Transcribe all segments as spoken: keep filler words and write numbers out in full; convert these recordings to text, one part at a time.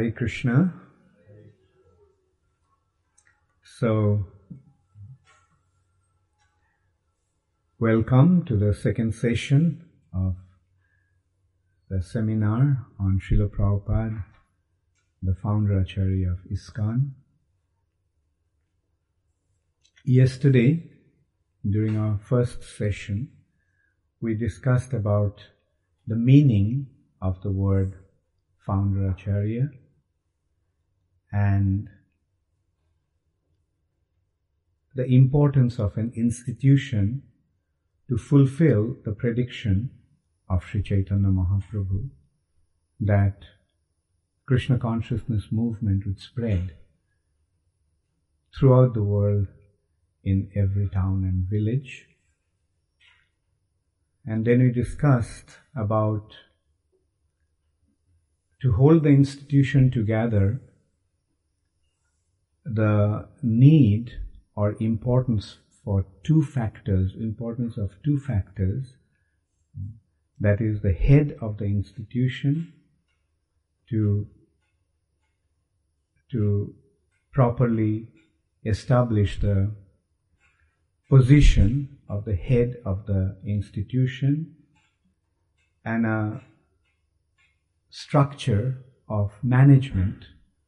Hare Krishna. So, welcome to the second session of the seminar on Srila Prabhupada, the founder Acharya of ISKCON. Yesterday, during our first session, we discussed about the meaning of the word founder Acharya and the importance of an institution to fulfill the prediction of Sri Chaitanya Mahaprabhu that Krishna consciousness movement would spread throughout the world in every town and village. And then we discussed about to hold the institution together, the need or importance for two factors, importance of two factors, that is the head of the institution to, to properly establish the position of the head of the institution and a structure of management,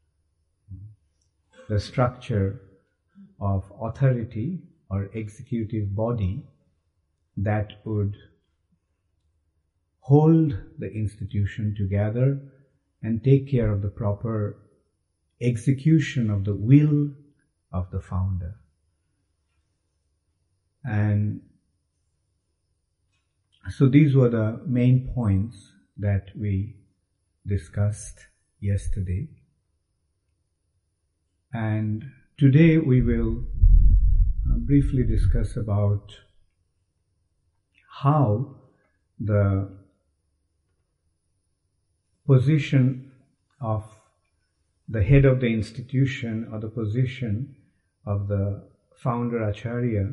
the structure of authority or executive body that would hold the institution together and take care of the proper execution of the will of the founder. And so these were the main points that we discussed yesterday. And today we will uh, briefly discuss about how the position of the head of the institution or the position of the founder Acharya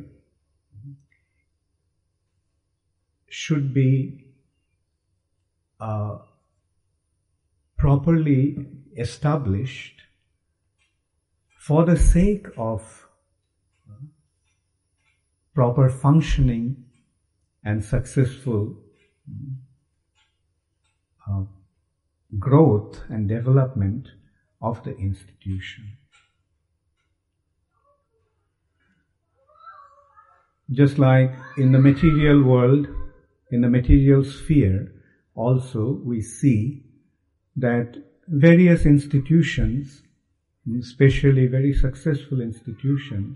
should be uh, properly established for the sake of proper functioning and successful uh, growth and development of the institution. Just like in the material world, in the material sphere, also we see that various institutions, especially very successful institutions,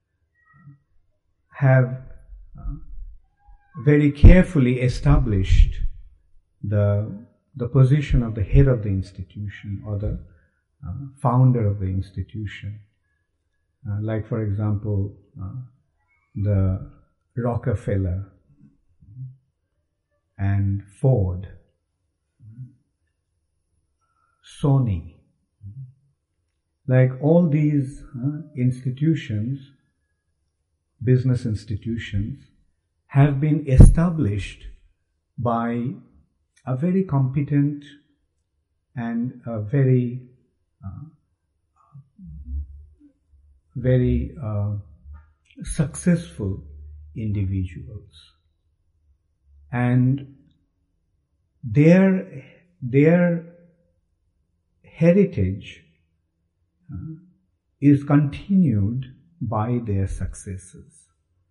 have uh, very carefully established the, the position of the head of the institution or the uh, founder of the institution. Uh, like for example, uh, the Rockefeller and Ford, Sony, like all these uh, institutions, business institutions, have been established by a very competent and a very, uh, very uh, successful individuals. And their, their heritage uh, is continued by their successes.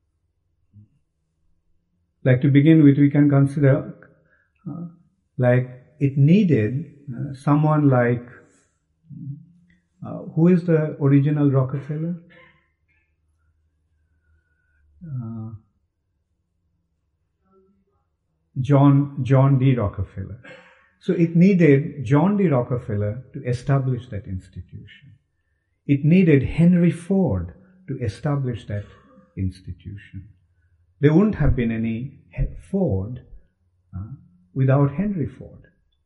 Like to begin with, we can consider uh, like it needed uh, someone like, uh, who is the original Rockefeller? Uh, John, John D. Rockefeller. So it needed John D. Rockefeller to establish that institution. It needed Henry Ford to establish that institution. There wouldn't have been any Ford uh, without Henry Ford.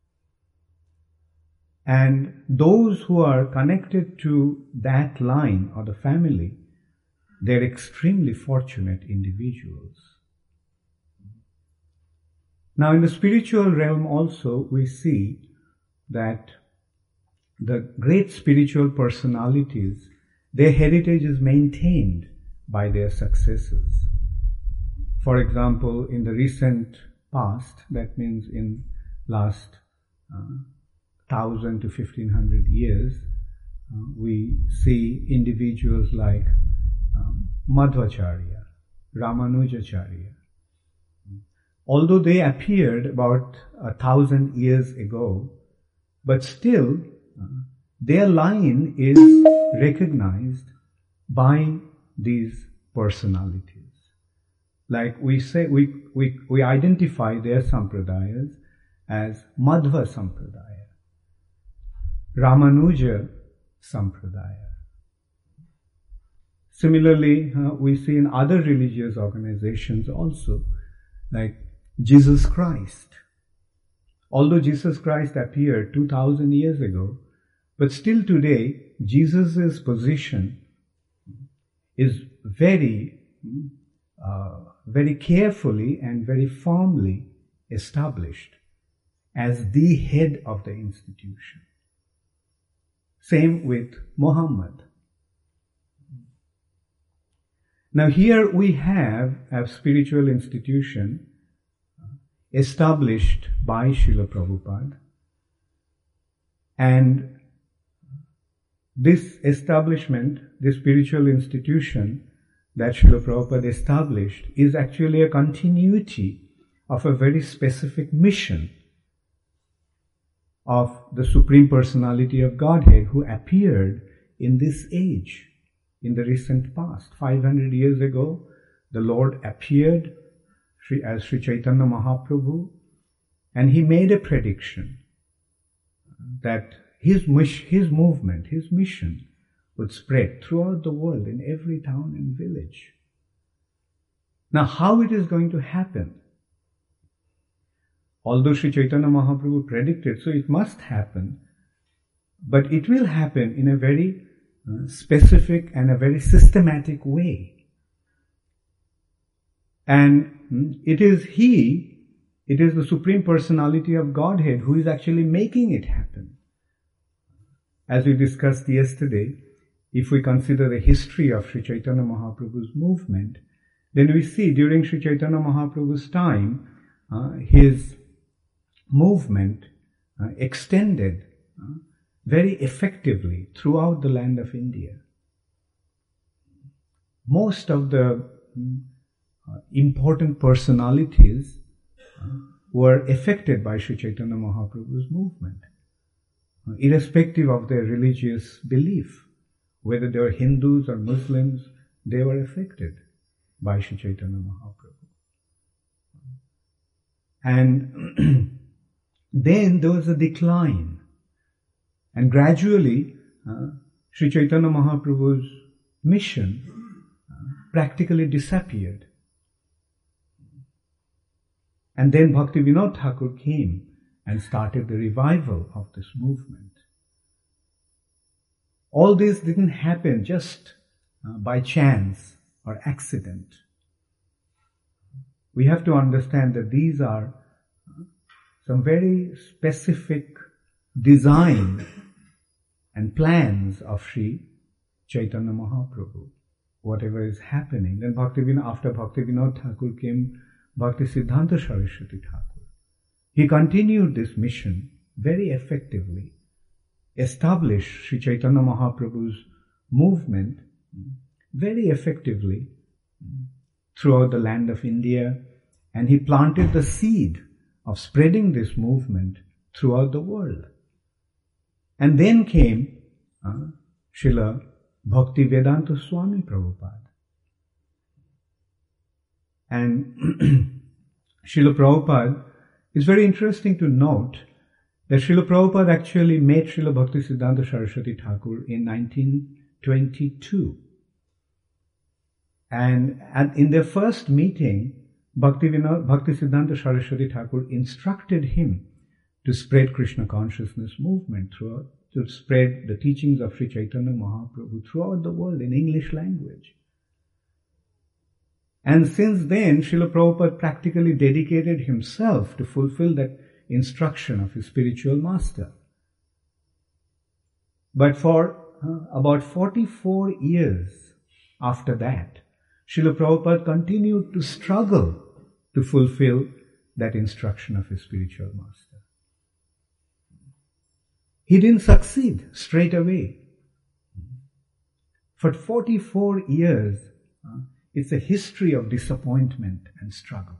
And those who are connected to that line or the family, they're extremely fortunate individuals. Now in the spiritual realm also we see that the great spiritual personalities, their heritage is maintained by their successors. For example, in the recent past, that means in last uh, thousand to fifteen hundred years, uh, we see individuals like um, Madhvacharya, Ramanujacharya. Although they appeared about a thousand years ago, but still uh, their line is recognized by these personalities. Like we say, we, we, we identify their sampradayas as Madhva Sampradaya, Ramanuja Sampradaya. Similarly, uh, we see in other religious organizations also, like Jesus Christ. Although Jesus Christ appeared two thousand years ago, but still today, Jesus' position is very, uh, very carefully and very firmly established as the head of the institution. Same with Muhammad. Now here we have a spiritual institution established by Srila Prabhupada, and this establishment, this spiritual institution that Srila Prabhupada established is actually a continuity of a very specific mission of the Supreme Personality of Godhead who appeared in this age, in the recent past. five hundred years ago, the Lord appeared as Sri Chaitanya Mahaprabhu, and he made a prediction that his, his movement, his mission would spread throughout the world in every town and village. Now, how it is going to happen? Although Sri Chaitanya Mahaprabhu predicted, so it must happen, but it will happen in a very uh, specific and a very systematic way. And it is He, it is the Supreme Personality of Godhead who is actually making it happen. As we discussed yesterday, if we consider the history of Sri Chaitanya Mahaprabhu's movement, then we see during Sri Chaitanya Mahaprabhu's time, uh, his movement uh, extended uh, very effectively throughout the land of India. Most of the uh, important personalities uh, were affected by Sri Chaitanya Mahaprabhu's movement, uh, irrespective of their religious belief. Whether they were Hindus or Muslims, they were affected by Sri Chaitanya Mahaprabhu. And then there was a decline. And gradually, uh, Sri Chaitanya Mahaprabhu's mission uh, practically disappeared. And then Bhaktivinoda Thakur came and started the revival of this movement. All this didn't happen just uh, by chance or accident. We have to understand that these are uh, some very specific design and plans of Sri Chaitanya Mahaprabhu. Whatever is happening. Then Bhaktivinoda, after Bhaktivinoda Thakur came Bhaktisiddhanta Saraswati Thakur. He continued this mission very effectively, established Sri Chaitanya Mahaprabhu's movement very effectively throughout the land of India, and he planted the seed of spreading this movement throughout the world. And then came uh, Srila Bhaktivedanta Swami Prabhupada. And Srila Prabhupada, it's very interesting to note that Srila Prabhupada actually met Srila Bhaktisiddhanta Saraswati Thakur in nineteen twenty-two. And at, in their first meeting, Bhaktisiddhanta Saraswati Thakur instructed him to spread Krishna consciousness movement throughout, to spread the teachings of Sri Chaitanya Mahaprabhu throughout the world in English language. And since then, Srila Prabhupada practically dedicated himself to fulfill that instruction of his spiritual master. But for uh, about forty-four years after that, Srila Prabhupada continued to struggle to fulfill that instruction of his spiritual master. He didn't succeed straight away. For forty-four years, uh, it's a history of disappointment and struggle.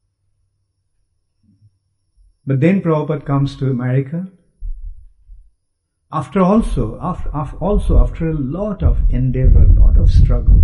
But then Prabhupada comes to America. After also, after, after, also after a lot of endeavor, a lot of struggle,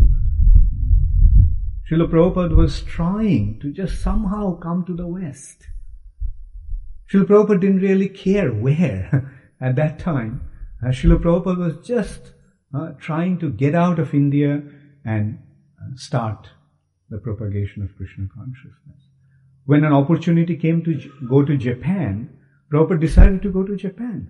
Srila Prabhupada was trying to just somehow come to the West. Srila Prabhupada didn't really care where. At that time, uh, Srila Prabhupada was just uh, trying to get out of India and uh, start the propagation of Krishna consciousness. When an opportunity came to j- go to Japan, Prabhupada decided to go to Japan.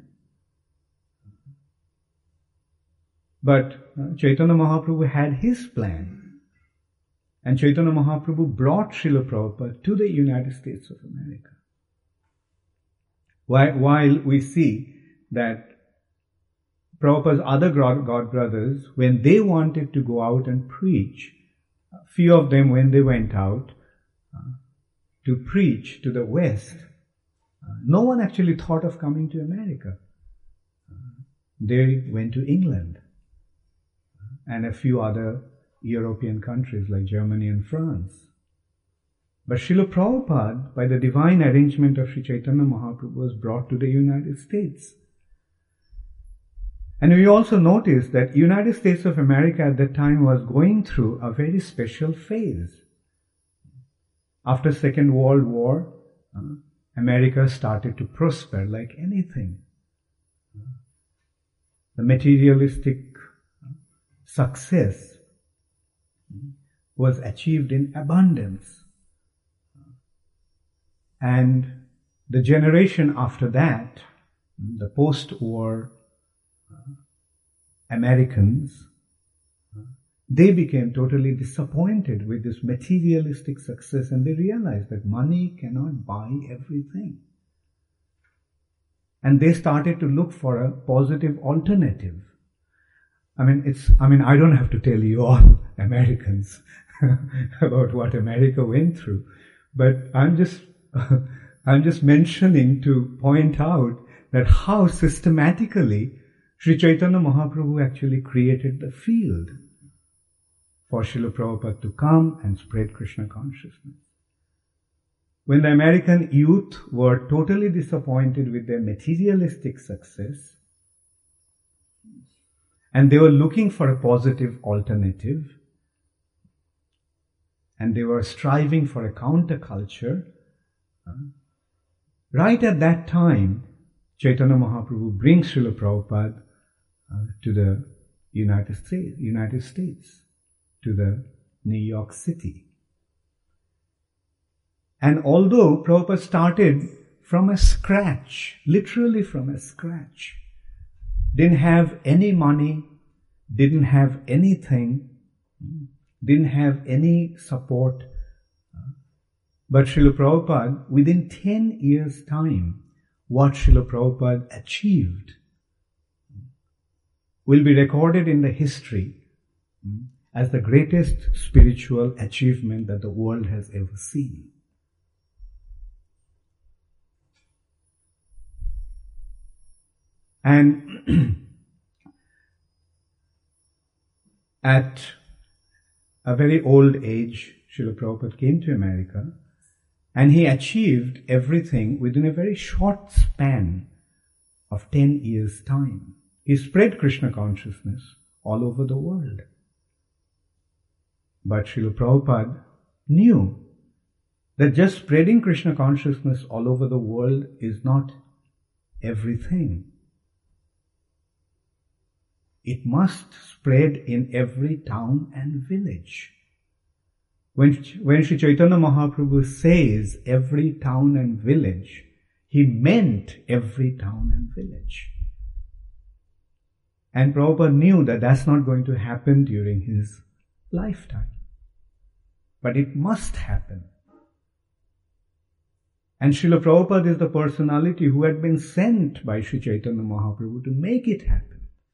But uh, Chaitanya Mahaprabhu had his plan. And Chaitanya Mahaprabhu brought Srila Prabhupada to the United States of America. While, while we see that Prabhupada's other god, god brothers, when they wanted to go out and preach, a few of them, when they went out uh, to preach to the West, uh, no one actually thought of coming to America. Uh, they went to England and a few other European countries like Germany and France. But Srila Prabhupada, by the divine arrangement of Sri Chaitanya Mahaprabhu, was brought to the United States. And we also notice that United States of America at that time was going through a very special phase. After Second World War, uh, America started to prosper like anything. The materialistic success was achieved in abundance. And the generation after that, the post-war Americans, they became totally disappointed with this materialistic success, and they realized that money cannot buy everything. And they started to look for a positive alternative. I mean, it's, I mean, I don't have to tell you all Americans about what America went through, but I'm just, I'm just mentioning to point out that how systematically Sri Chaitanya Mahaprabhu actually created the field for Srila Prabhupada to come and spread Krishna consciousness. When the American youth were totally disappointed with their materialistic success, and they were looking for a positive alternative, and they were striving for a counterculture, right at that time, Chaitanya Mahaprabhu brings Srila Prabhupada uh, to the United States, United States, to the New York City. And although Prabhupada started from a scratch, literally from a scratch, didn't have any money, didn't have anything, didn't have any support, but Srila Prabhupada, within ten years' time, what Srila Prabhupada achieved will be recorded in the history as the greatest spiritual achievement that the world has ever seen. And at a very old age, Srila Prabhupada came to America, and he achieved everything within a very short span of ten years' time. He spread Krishna consciousness all over the world. But Srila Prabhupada knew that just spreading Krishna consciousness all over the world is not everything. It must spread in every town and village. When, when Sri Chaitanya Mahaprabhu says every town and village, he meant every town and village. And Prabhupada knew that that's not going to happen during his lifetime. But it must happen. And Srila Prabhupada is the personality who had been sent by Sri Chaitanya Mahaprabhu to make it happen.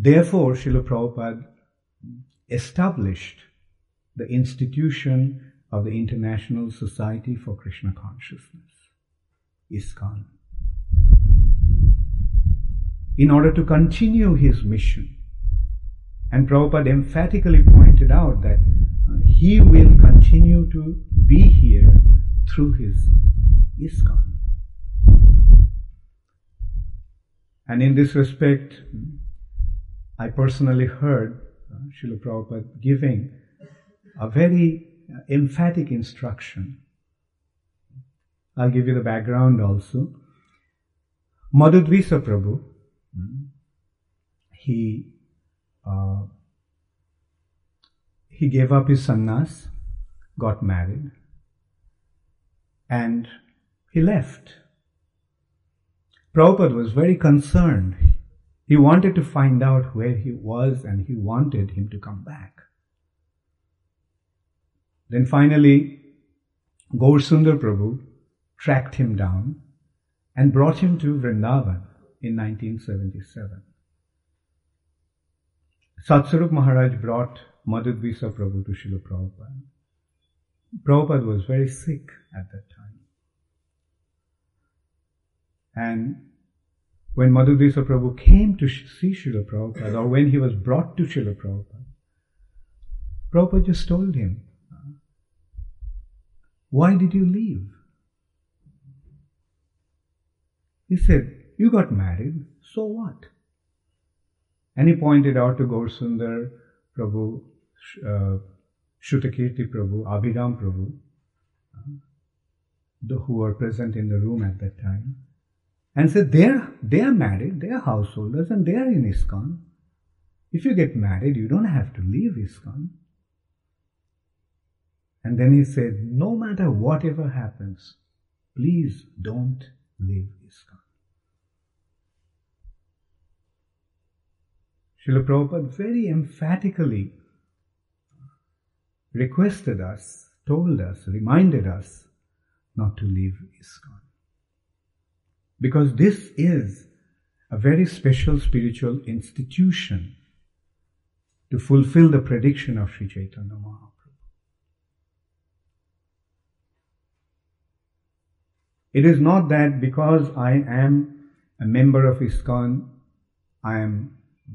Therefore, Srila Prabhupada established the institution of the International Society for Krishna Consciousness, ISKCON, in order to continue his mission. And Prabhupada emphatically pointed out that uh, he will continue to be here through his ISKCON. And in this respect, I personally heard uh, Srila Prabhupada giving a very uh, emphatic instruction. I'll give you the background also. Madhudvisa Prabhu, he uh, he gave up his sannyas, got married, and he left. Prabhupada was very concerned. He wanted to find out where he was and he wanted him to come back. Then finally, Gaurasundar Prabhu tracked him down and brought him to Vrindavan in nineteen seventy-seven. Satsarup Maharaj brought Madhudvisa Prabhu to Srila Prabhupada. Prabhupada was very sick at that time. And when Madhudvisa Prabhu came to see Srila Prabhupada, or when he was brought to Srila Prabhupada, Prabhupada just told him, "Why did you leave?" He said, "You got married, so what?" And he pointed out to Gaurasundar Prabhu, uh, Shrutakirti Prabhu, Abhiram Prabhu, uh, who were present in the room at that time, and said, they're, they're married, they're householders, and they're in ISKCON. If you get married, you don't have to leave ISKCON. And then he said, no matter whatever happens, please don't leave ISKCON. Srila Prabhupada very emphatically requested us, told us, reminded us not to leave ISKCON. Because this is a very special spiritual institution to fulfill the prediction of Sri Chaitanya Mahaprabhu. It is not that because I am a member of ISKCON, I am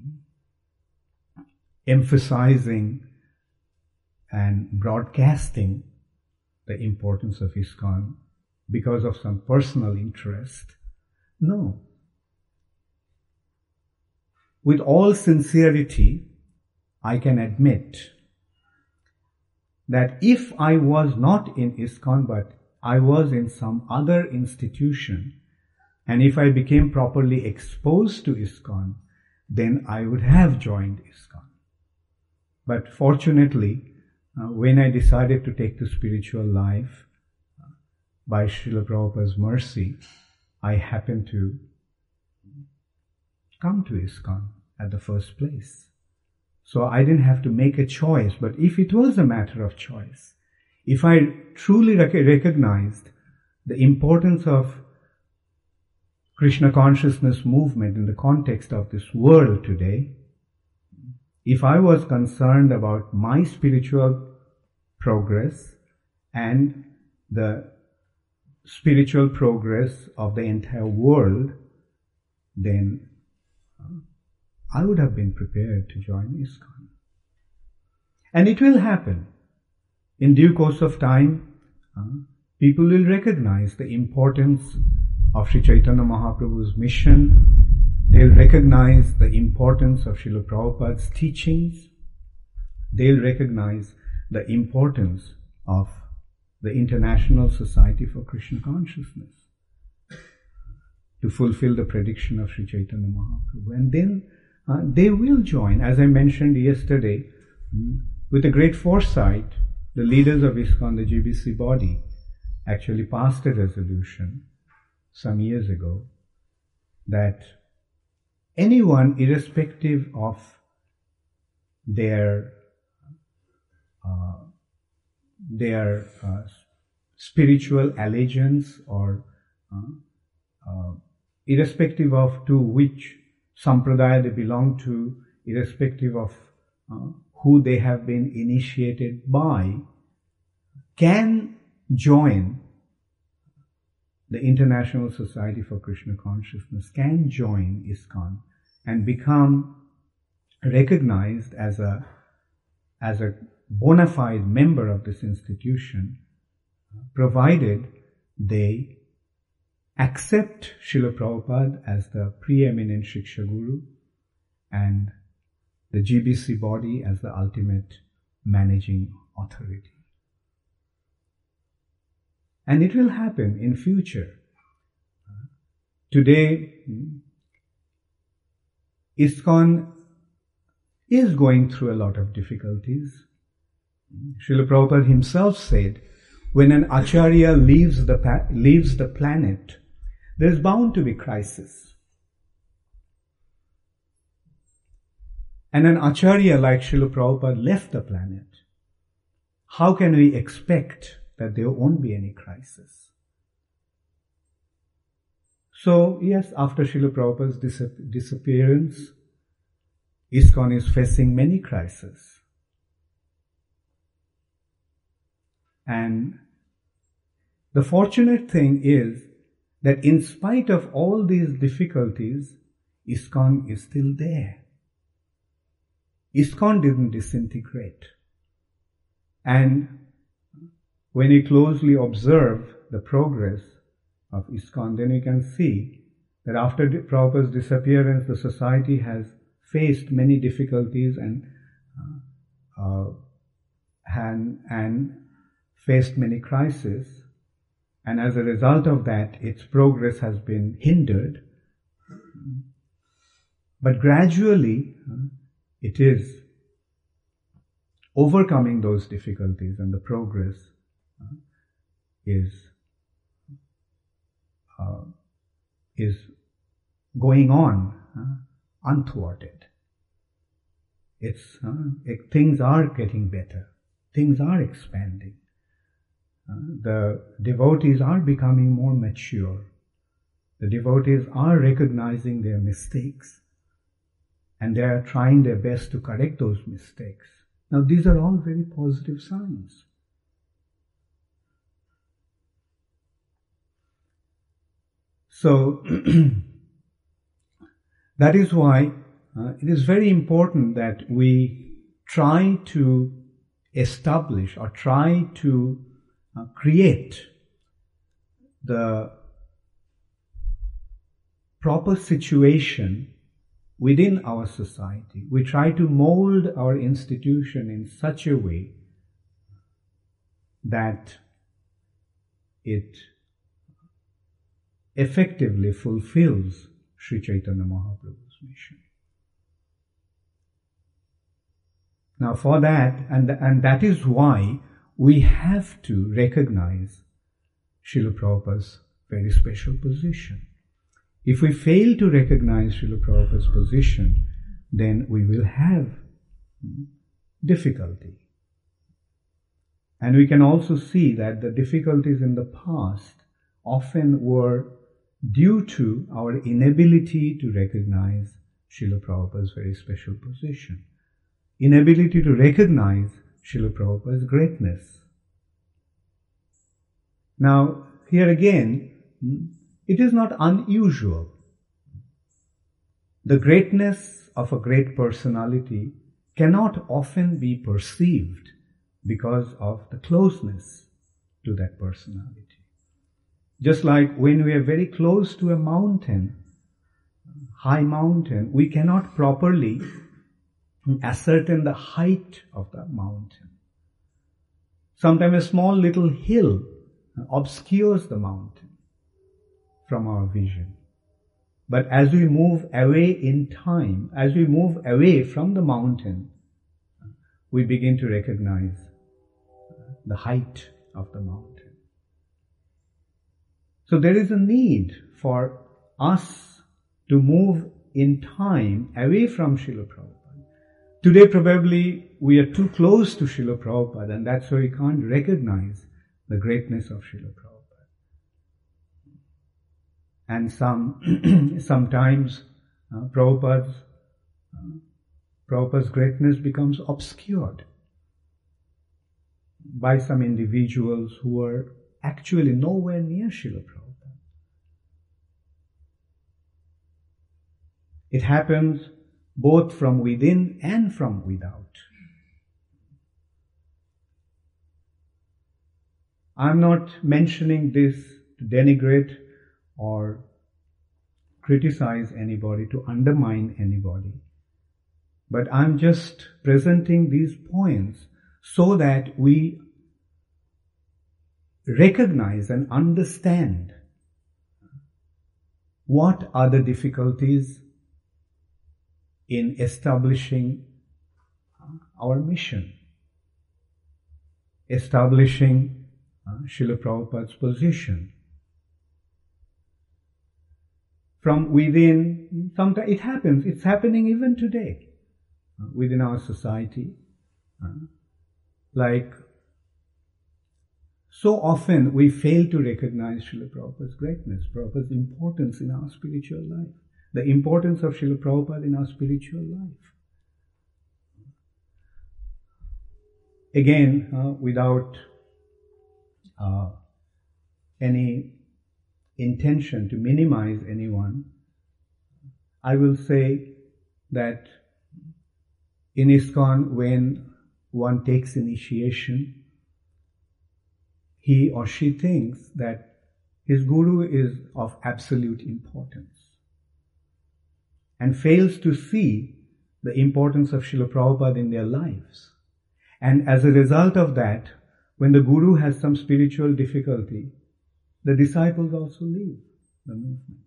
emphasizing and broadcasting the importance of ISKCON because of some personal interest. No. With all sincerity, I can admit that if I was not in ISKCON, but I was in some other institution, and if I became properly exposed to ISKCON, then I would have joined ISKCON. But fortunately, uh, when I decided to take the spiritual life, uh, by Srila Prabhupada's mercy, I happened to come to ISKCON at the first place. So I didn't have to make a choice. But if it was a matter of choice, if I truly rec- recognized the importance of Krishna consciousness movement in the context of this world today, if I was concerned about my spiritual progress and the spiritual progress of the entire world, then I would have been prepared to join ISKCON. And it will happen. In due course of time, uh, people will recognize the importance of Sri Chaitanya Mahaprabhu's mission. They'll recognize the importance of Srila Prabhupada's teachings. They'll recognize the importance of the International Society for Krishna Consciousness to fulfill the prediction of Sri Chaitanya Mahaprabhu. And then uh, they will join. As I mentioned yesterday, with a great foresight, the leaders of ISKCON, the G B C body, actually passed a resolution some years ago that anyone, irrespective of their uh, their uh, spiritual allegiance or uh, uh, irrespective of to which sampradaya they belong to, irrespective of uh, who they have been initiated by, can join the International Society for Krishna Consciousness, can join ISKCON and become recognized as a, as a bona fide member of this institution, provided they accept Srila Prabhupada as the preeminent Shiksha Guru and the G B C body as the ultimate managing authority. And it will happen in future. Today, ISKCON is going through a lot of difficulties. Srila Prabhupada himself said, when an Acharya leaves the, pa- leaves the planet, there is bound to be crisis. And an Acharya like Srila Prabhupada left the planet. How can we expect that there won't be any crisis? So, yes, after Srila Prabhupada's dis- disappearance, ISKCON is facing many crises. And the fortunate thing is that in spite of all these difficulties, ISKCON is still there. ISKCON didn't disintegrate. And when you closely observe the progress of ISKCON, then you can see that after Prabhupada's disappearance, the society has faced many difficulties and uh, uh, and, and faced many crises. And as a result of that, its progress has been hindered. But gradually, uh, it is overcoming those difficulties, and the progress uh, is uh, is going on uh, unthwarted. It's uh, it, things are getting better. Things are expanding. Uh, the devotees are becoming more mature. The devotees are recognizing their mistakes, and they are trying their best to correct those mistakes. Now, these are all very positive signs. So, that is why uh, it is very important that we try to establish or try to uh, create the proper situation within our society. We try to mold our institution in such a way that it effectively fulfills Sri Chaitanya Mahaprabhu's mission. Now for that, and, and that is why we have to recognize Srila Prabhupada's very special position. If we fail to recognize Srila Prabhupada's position, then we will have difficulty. And we can also see that the difficulties in the past often were due to our inability to recognize Srila Prabhupada's very special position, inability to recognize Srila Prabhupada's greatness. Now, here again, it is not unusual. The greatness of a great personality cannot often be perceived because of the closeness to that personality. Just like when we are very close to a mountain, high mountain, we cannot properly ascertain the height of the mountain. Sometimes a small little hill obscures the mountain from our vision. But as we move away in time, as we move away from the mountain, we begin to recognize the height of the mountain. So there is a need for us to move in time away from Srila Prabhupada. Today probably we are too close to Srila Prabhupada, and that's why we can't recognize the greatness of Srila Prabhupada. And some sometimes uh, Prabhupada's uh, Prabhupada's greatness becomes obscured by some individuals who are actually nowhere near Srila Prabhupada. It happens both from within and from without. I'm not mentioning this to denigrate or criticize anybody, to undermine anybody. But I'm just presenting these points so that we recognize and understand what are the difficulties in establishing our mission, establishing uh, Srila Prabhupada's position. From within, sometimes it happens, it's happening even today uh, within our society. Uh, like, so often we fail to recognize Srila Prabhupada's greatness, Prabhupada's importance in our spiritual life, the importance of Srila Prabhupada in our spiritual life. Again, uh, without uh, any intention to minimize anyone, I will say that in ISKCON, when one takes initiation, he or she thinks that his guru is of absolute importance and fails to see the importance of Srila Prabhupada in their lives. And as a result of that, when the guru has some spiritual difficulty, the disciples also leave the movement.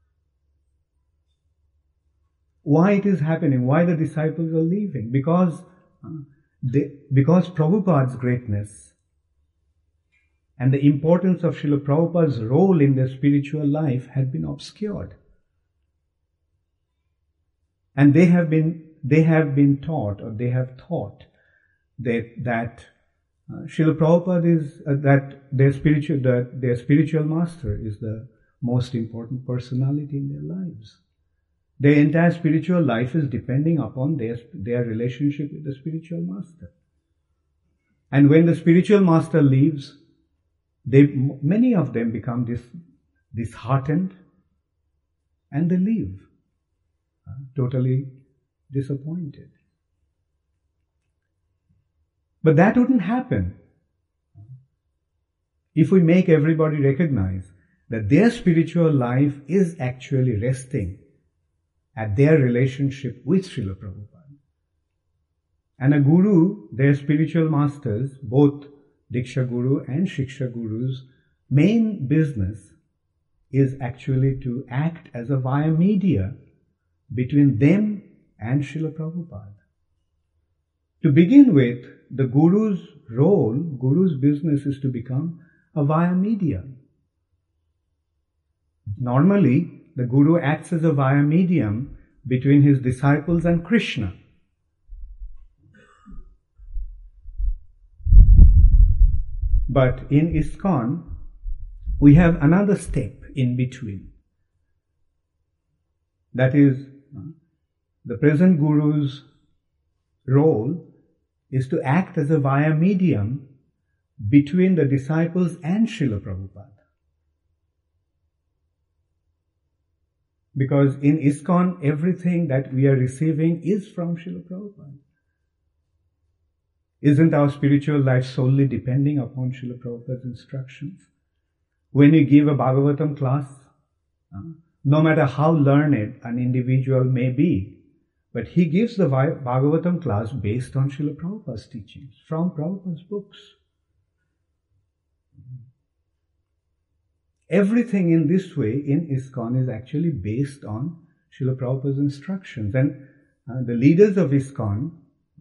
Why it is happening? Why the disciples are leaving? Because, uh, they, because Prabhupada's greatness and the importance of Srila Prabhupada's role in their spiritual life had been obscured. And they have been, they have been taught, or they have thought that, that uh, Srila Prabhupada is, uh, that their spiritual, that their spiritual master is the most important personality in their lives. Their entire spiritual life is depending upon their, their relationship with the spiritual master. And when the spiritual master leaves, they, many of them become dis, disheartened and they leave, uh, totally disappointed. But that wouldn't happen if we make everybody recognize that their spiritual life is actually resting at their relationship with Srila Prabhupada. And a guru, their spiritual masters, both Diksha Guru and Shiksha Guru's main business is actually to act as a via media between them and Srila Prabhupada. To begin with, the Guru's role, Guru's business is to become a via medium. Normally, the Guru acts as a via medium between his disciples and Krishna. But in ISKCON, we have another step in between. That is, the present Guru's role is to act as a via medium between the disciples and Srila Prabhupada. Because in ISKCON, everything that we are receiving is from Srila Prabhupada. Isn't our spiritual life solely depending upon Srila Prabhupada's instructions? When you give a Bhagavatam class, no matter how learned an individual may be, but he gives the Bhagavatam class based on Srila Prabhupada's teachings, from Prabhupada's books. Everything in this way in ISKCON is actually based on Srila Prabhupada's instructions. And uh, the leaders of ISKCON,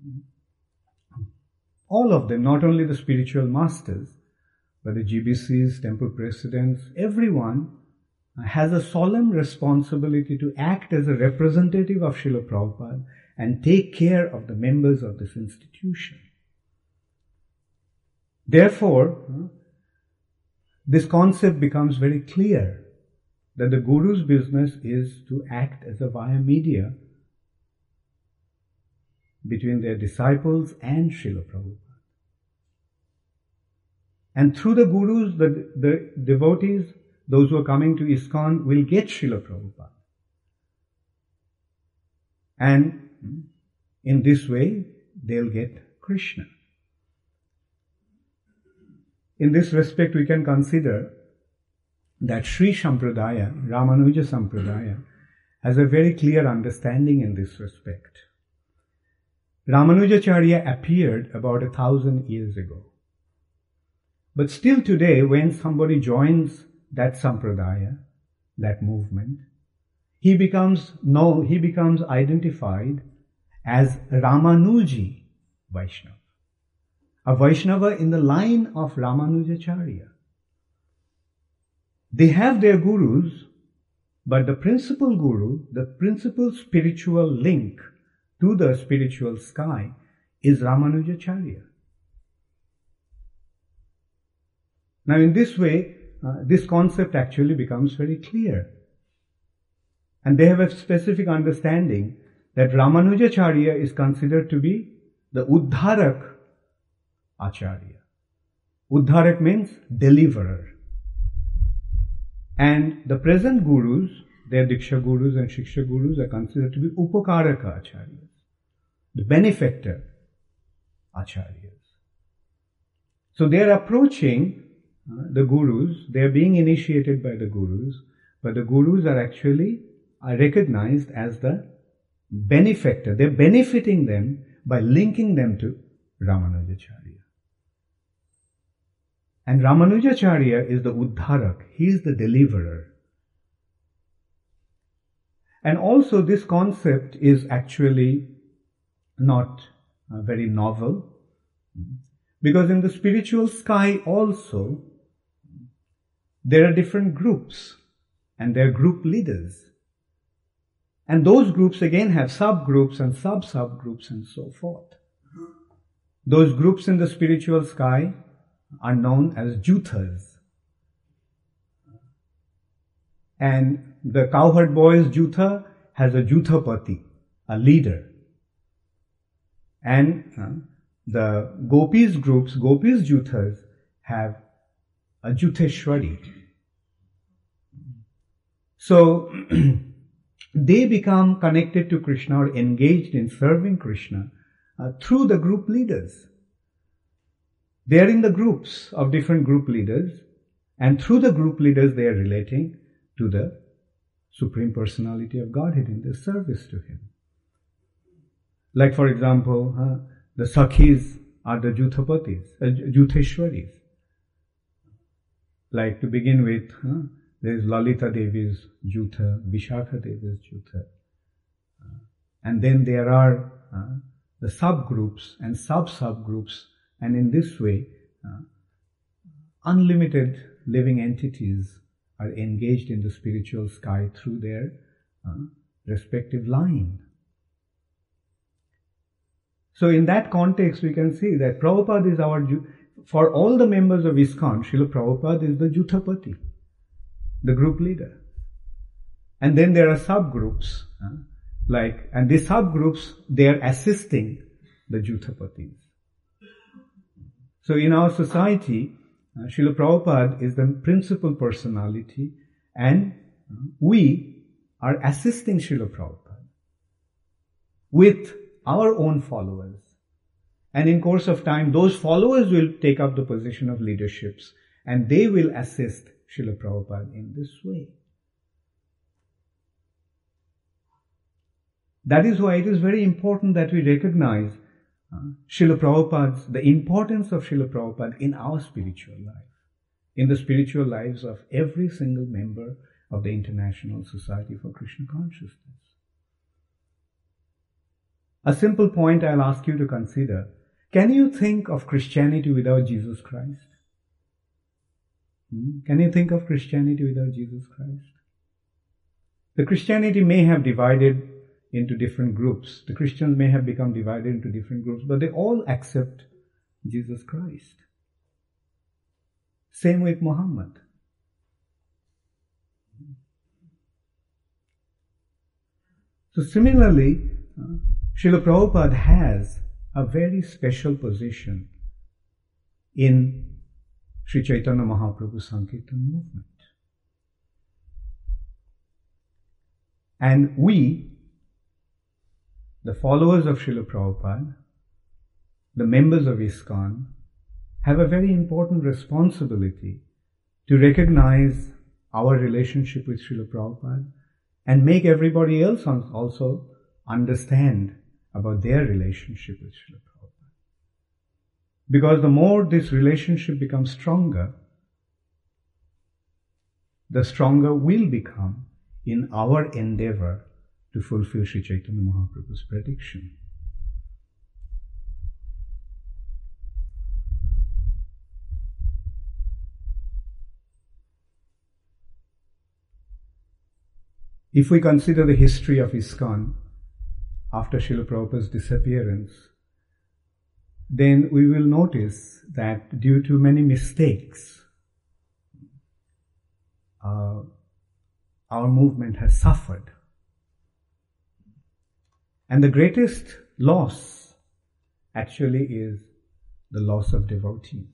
all of them, not only the spiritual masters, but the G B Cs, temple presidents, everyone has a solemn responsibility to act as a representative of Srila Prabhupada and take care of the members of this institution. Therefore, this concept becomes very clear that the Guru's business is to act as a via media between their disciples and Srila Prabhupada. And through the gurus, the, the devotees, those who are coming to ISKCON will get Srila Prabhupada. And in this way, they'll get Krishna. In this respect, we can consider that Sri Sampradaya, Ramanuja Sampradaya, has a very clear understanding in this respect. Ramanujacharya appeared about a thousand years ago. But still today, when somebody joins that Sampradaya, that movement, he becomes no, he becomes identified as Ramanuji Vaishnava. A Vaishnava in the line of Ramanujacharya. They have their gurus, but the principal guru, the principal spiritual link to the spiritual sky is Ramanujacharya. Now in this way, uh, this concept actually becomes very clear. And they have a specific understanding that Ramanujacharya is considered to be the Uddharak Acharya. Uddharak means deliverer. And the present gurus, their Diksha gurus and Shiksha gurus, are considered to be Upakaraka Acharyas, the benefactor Acharyas. So they are approaching uh, the gurus, they are being initiated by the gurus, but the gurus are actually are recognized as the benefactor. They're benefiting them by linking them to Ramanujacharya. And Ramanujacharya is the Uddharak. He is the deliverer. And also this concept is actually not uh, very novel, because in the spiritual sky also there are different groups and there are group leaders. And those groups again have subgroups and sub-subgroups and so forth. Those groups in the spiritual sky are known as Juthas. And the cowherd boys Jutha has a Juthapati, a leader. And uh, the Gopis groups, Gopis Juthas, have a Jutheshwari. So they become connected to Krishna or engaged in serving Krishna uh, through the group leaders. They are in the groups of different group leaders, and through the group leaders they are relating to the Supreme Personality of Godhead in their service to Him. Like for example, uh, the Sakhis are the Juthapatis, uh, Jutheshwaris. Like to begin with, uh, there is Lalita Devi's Jutha, Vishakha Devi's Jutha. Uh, and then there are uh, the subgroups and sub-subgroups, and in this way, uh, unlimited living entities are engaged in the spiritual sky through their uh, respective line. So in that context, we can see that Prabhupada is our, for all the members of ISKCON, Srila Prabhupada is the Juthapati, the group leader. And then there are subgroups, uh, like, and these subgroups, they are assisting the Juthapatis. So in our society, uh, Srila Prabhupada is the principal personality, and uh, we are assisting Srila Prabhupada with our own followers. And in course of time, those followers will take up the position of leaderships, and they will assist Srila Prabhupada in this way. That is why it is very important that we recognize uh, Srila Prabhupada's, the importance of Srila Prabhupada in our spiritual life, in the spiritual lives of every single member of the International Society for Krishna Consciousness. A simple point I'll ask you to consider: can you think of Christianity without Jesus Christ? Hmm? Can you think of Christianity without Jesus Christ? The Christianity may have divided into different groups. The Christians may have become divided into different groups, but they all accept Jesus Christ. Same with Muhammad. So similarly, uh, Srila Prabhupada has a very special position in Sri Chaitanya Mahaprabhu Sankirtan movement. And we, the followers of Srila Prabhupada, the members of ISKCON, have a very important responsibility to recognize our relationship with Srila Prabhupada and make everybody else also understand about their relationship with Srila Prabhupada. Because the more this relationship becomes stronger, the stronger we'll become in our endeavor to fulfill Sri Chaitanya Mahaprabhu's prediction. If we consider the history of ISKCON after Srila Prabhupada's disappearance, then we will notice that due to many mistakes, uh, our movement has suffered. And the greatest loss actually is the loss of devotees.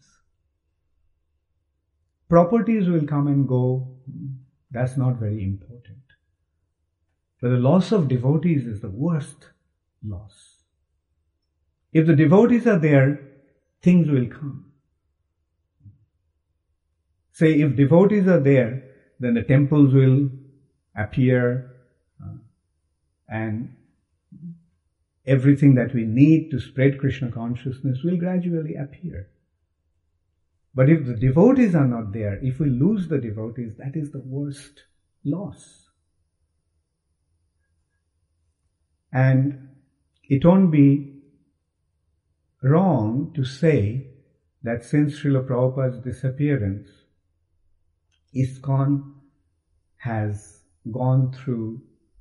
Properties will come and go, that's not very important. But the loss of devotees is the worst loss. If the devotees are there, things will come. Say, if devotees are there, then the temples will appear uh, and everything that we need to spread Krishna consciousness will gradually appear. But if the devotees are not there, if we lose the devotees, that is the worst loss. And it won't be wrong to say that since Srila Prabhupada's disappearance, ISKCON has gone through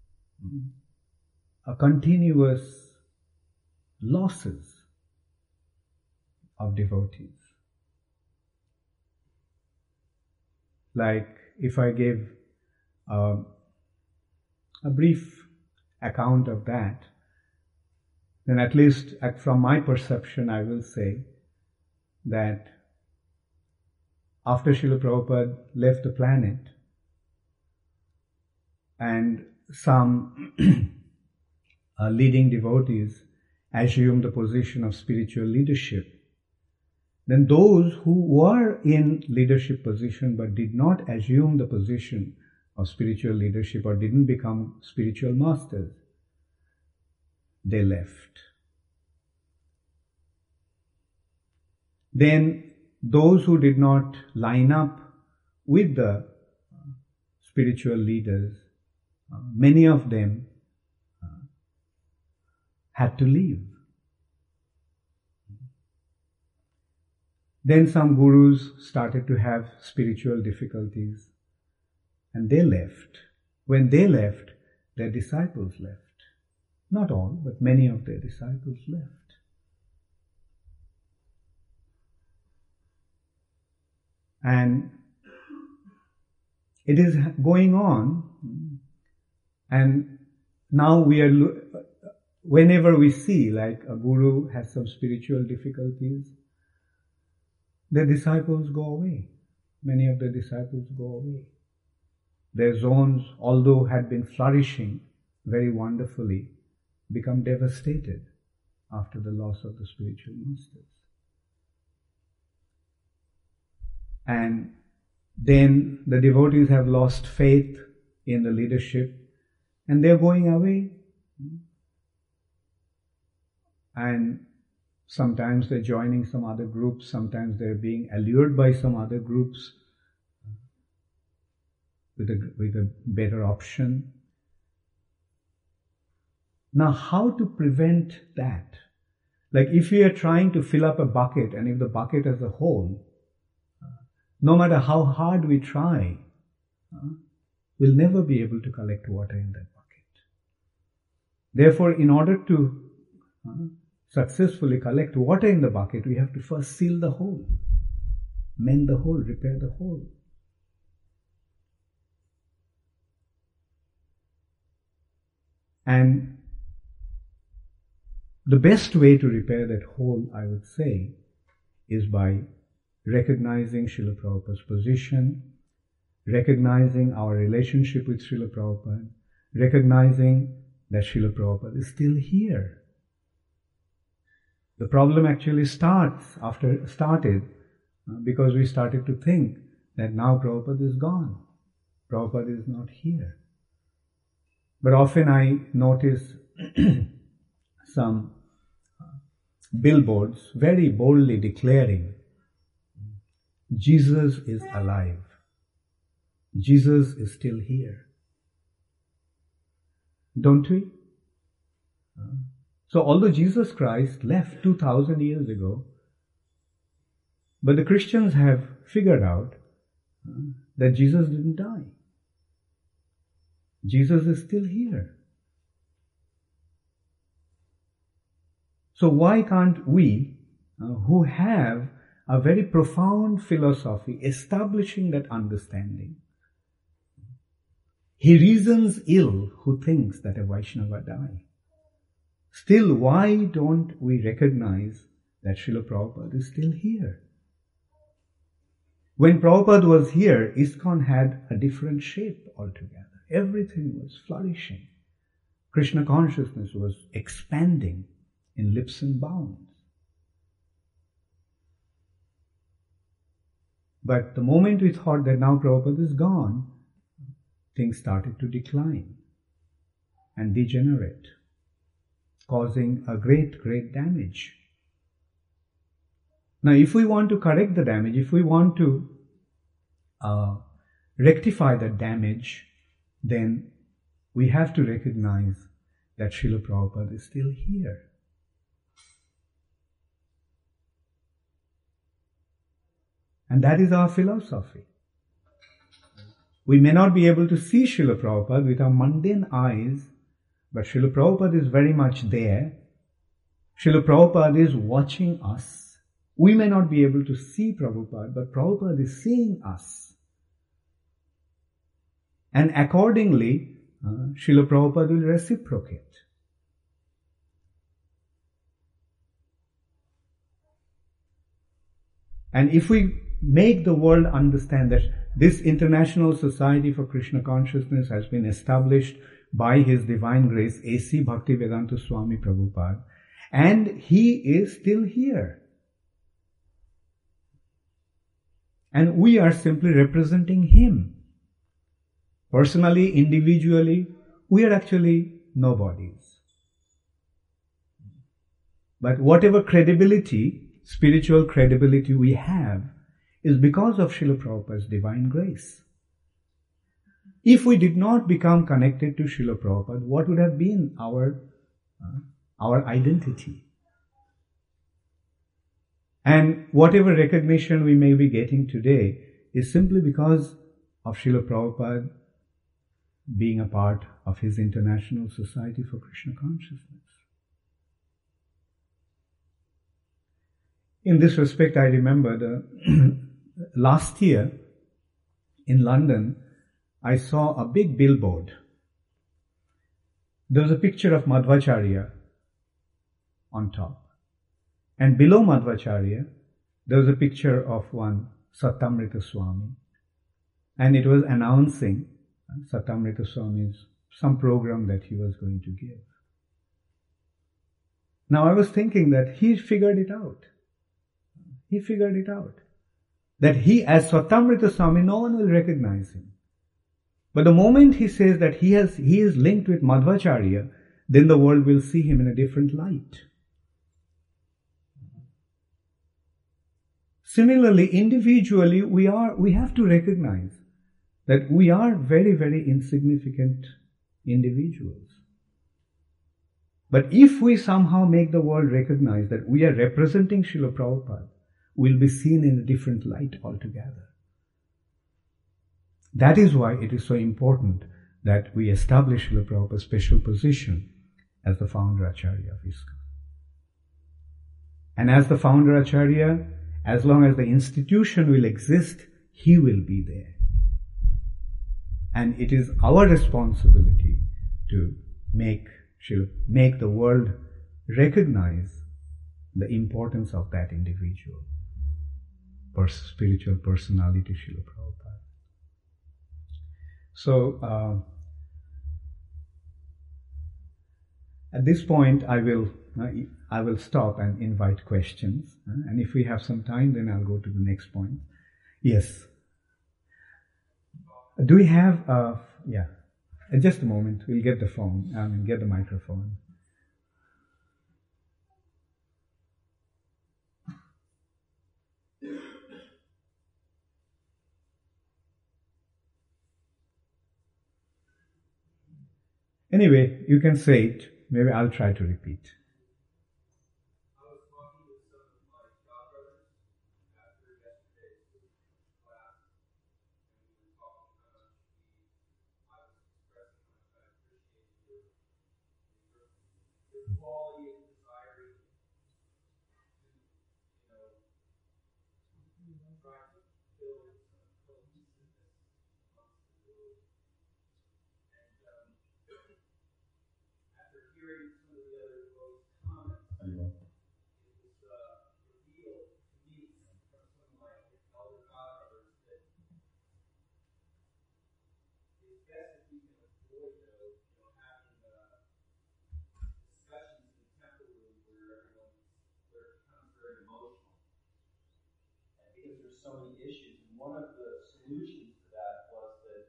a continuous losses of devotees. Like if I give uh, a brief account of that, then at least from my perception I will say that after Srila Prabhupada left the planet and some uh, leading devotees assumed the position of spiritual leadership, then those who were in leadership position but did not assume the position of spiritual leadership or didn't become spiritual masters, they left. Then those who did not line up with the spiritual leaders, uh, many of them uh, had to leave. Then some gurus started to have spiritual difficulties and they left. When they left, their disciples left. Not all, but many of their disciples left. And it is going on, and now we are, whenever we see like a guru has some spiritual difficulties, their disciples go away. Many of the disciples go away. Their zones, although had been flourishing very wonderfully, become devastated after the loss of the spiritual masters. And then the devotees have lost faith in the leadership and they're going away. And sometimes they're joining some other groups, sometimes they're being allured by some other groups with a, with a better option. Now, how to prevent that? Like if we are trying to fill up a bucket and if the bucket has a hole, no matter how hard we try, uh, we'll never be able to collect water in that bucket. Therefore, in order to uh, successfully collect water in the bucket, we have to first seal the hole, mend the hole, repair the hole. And The best way to repair that hole, I would say, is by recognizing Srila Prabhupada's position, recognizing our relationship with Srila Prabhupada, recognizing that Srila Prabhupada is still here. The problem actually starts after started uh, because we started to think that now Prabhupada is gone. Prabhupada is not here. But often I notice some billboards very boldly declaring, Jesus is alive. Jesus is still here. Don't we? So although Jesus Christ left two thousand years ago, but the Christians have figured out that Jesus didn't die. Jesus is still here. So why can't we, uh, who have a very profound philosophy establishing that understanding, he reasons ill who thinks that a Vaishnava die. Still, why don't we recognize that Srila Prabhupada is still here? When Prabhupada was here, ISKCON had a different shape altogether. Everything was flourishing. Krishna consciousness was expanding in leaps and bounds. But the moment we thought that now Prabhupada is gone, things started to decline and degenerate, causing a great, great damage. Now, if we want to correct the damage, if we want to uh, rectify the damage, then we have to recognize that Srila Prabhupada is still here. And that is our philosophy. We may not be able to see Srila Prabhupada with our mundane eyes, but Srila Prabhupada is very much there. Srila Prabhupada is watching us. We may not be able to see Prabhupada, but Prabhupada is seeing us. And accordingly, uh, Srila Prabhupada will reciprocate. And if we make the world understand that this International Society for Krishna Consciousness has been established by His Divine Grace, A C Bhaktivedanta Swami Prabhupada, and He is still here. And we are simply representing Him. Personally, individually, we are actually nobodies. But whatever credibility, spiritual credibility we have, is because of Srila Prabhupada's divine grace. If we did not become connected to Srila Prabhupada, what would have been our, uh, our identity? And whatever recognition we may be getting today is simply because of Srila Prabhupada being a part of his International Society for Krishna Consciousness. In this respect, I remember the last year in London, I saw a big billboard. There was a picture of Madhvacharya on top. And below Madhvacharya, there was a picture of one Satyamrita Swami. And it was announcing Satyamrita Swami's some program that he was going to give. Now I was thinking that he figured it out. He figured it out. That he, as Satyamrita Swami, no one will recognize him. But the moment he says that he has he is linked with Madhvacharya, then the world will see him in a different light. Similarly, individually, we are we have to recognize that we are very, very insignificant individuals. But if we somehow make the world recognize that we are representing Srila Prabhupada, we'll be seen in a different light altogether. That is why it is so important that we establish Srila Prabhupada's special position as the founder Acharya of ISKCON. And as the founder Acharya, as long as the institution will exist, he will be there. And it is our responsibility to make, make the world recognize the importance of that individual, pers- spiritual personality, Srila Prabhupada. So, uh, at this point, I will uh, I will stop and invite questions. Uh, and if we have some time, then I'll go to the next point. Yes. Do we have? Uh, yeah. Uh, just a moment. We'll get the phone. I mean, get the microphone. Anyway, you can say it. Maybe I'll try to repeat. So many issues. And one of the solutions to that was that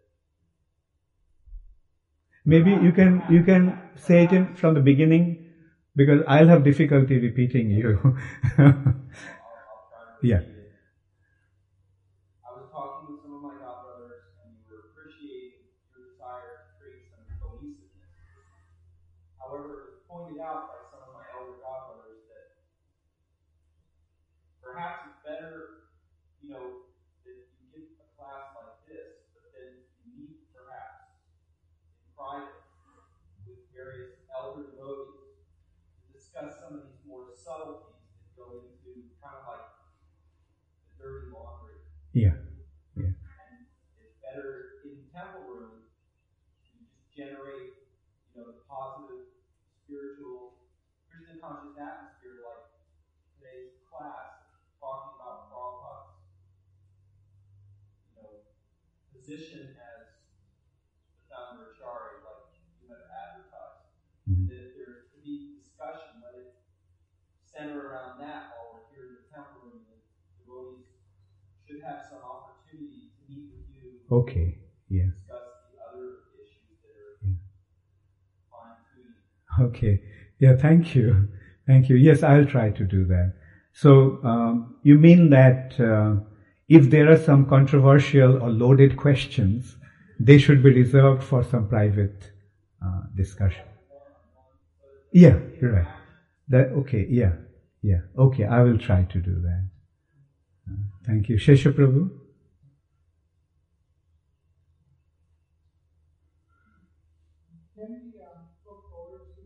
maybe you can you can say it in, from the beginning, because I'll have difficulty repeating you. I'll, I'll try to Yeah. it. I was talking with some of my godbrothers, and we were appreciating your desire to create some cohesiveness. However, it was pointed out by some of my elder godbrothers that perhaps it's better, you know, that you give a class like this, but then you meet perhaps in private with various elder devotees to discuss some of these more subtleties that go into kind of like the dirty laundry. Yeah. Yeah. And it's better in the temple room to just generate, you know, the positive, spiritual, Krishna conscious atmosphere like today's class, talking about Prabhupada's, you know, position as the founder Acharya, like you have advertised. Mm-hmm. That if there's to be discussion, let it center around that while we're here in the temple room. The devotees should have some opportunity to meet with you. Okay. Yeah. Discuss the other issues that are Yeah. fine-tuning. Okay. Yeah. Thank you. Thank you. Yes, I'll try to do that. So um, you mean that uh, if there are some controversial or loaded questions, they should be reserved for some private uh, discussion? Yeah, you're right. That okay. Yeah. Yeah. Okay. I will try to do that. Uh, thank you, Shesha Prabhu. Can we um, look forward to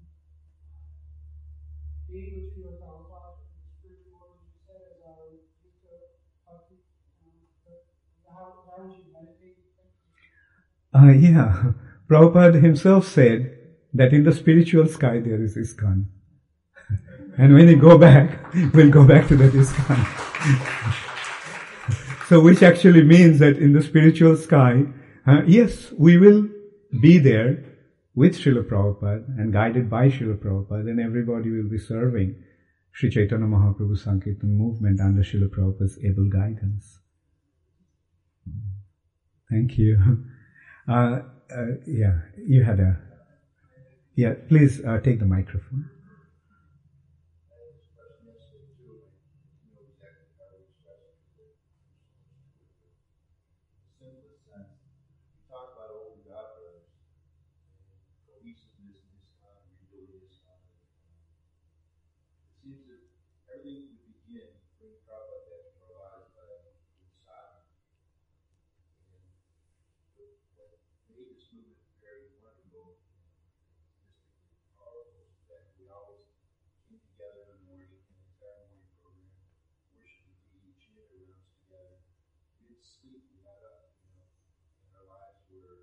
being with you about what the spiritual world you said as our just to how to um, how how would you meditate? Uh, yeah, Prabhupada himself said that in the spiritual sky there is ISKCON. And when you go back, we'll go back to that ISKCON. So which actually means that in the spiritual sky, uh, yes, we will be there with Srila Prabhupada and guided by Srila Prabhupada, and everybody will be serving Sri Chaitanya Mahaprabhu Sankirtan movement under Srila Prabhupada's able guidance. Thank you. Uh, uh, yeah, you had a... Yeah, please uh, take the microphone.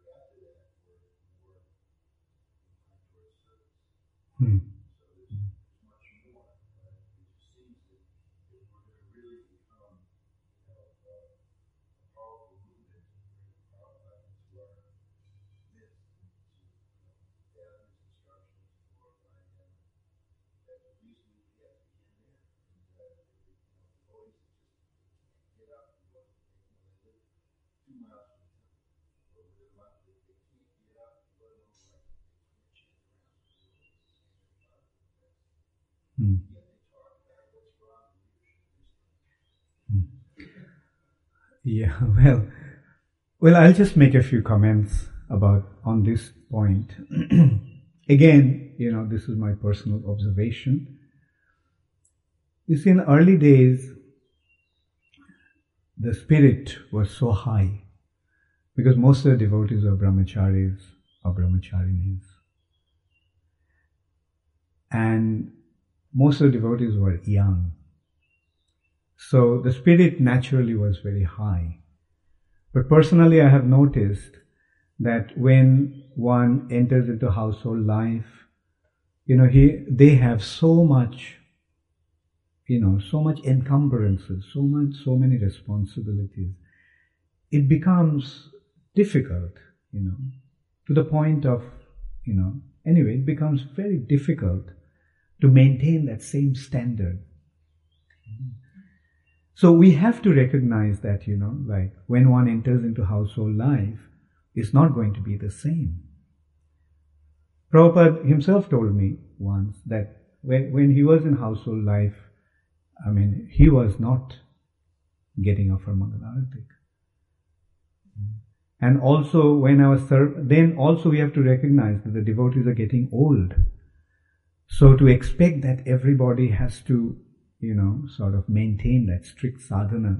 Hmm. Yeah, well, well, I'll just make a few comments about on this point. Again, you know, this is my personal observation. You see, in the early days, the spirit was so high because most of the devotees were brahmacharis or brahmacharinis. And most of the devotees were young. So the spirit naturally was very high. But personally, I have noticed that when one enters into household life, you know, he, they have so much, you know, so much encumbrances, so much, so many responsibilities. It becomes difficult, you know, to the point of, you know, anyway, it becomes very difficult to maintain that same standard. So we have to recognize that, you know, like when one enters into household life, it's not going to be the same. Prabhupada himself told me once that when, when he was in household life, I mean, he was not getting up for Mangalarati. And also when I was served, then also we have to recognize that the devotees are getting old. So to expect that everybody has to, you know, sort of maintain that strict sadhana,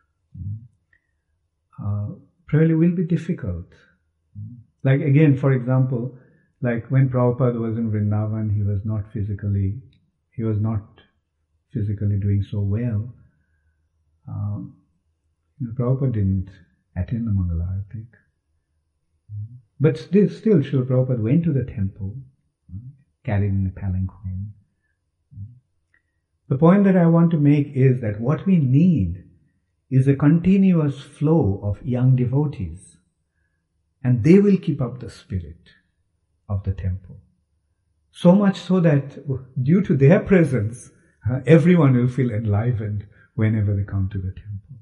uh, probably will be difficult. Like again, for example, like when Prabhupada was in Vrindavan, he was not physically, he was not physically doing so well. Um, you know, Prabhupada didn't attend the Mangalarati. But still, still Srila Prabhupada went to the temple, carried in a palanquin. The point that I want to make is that what we need is a continuous flow of young devotees, and they will keep up the spirit of the temple. So much so that due to their presence, uh, everyone will feel enlivened whenever they come to the temple.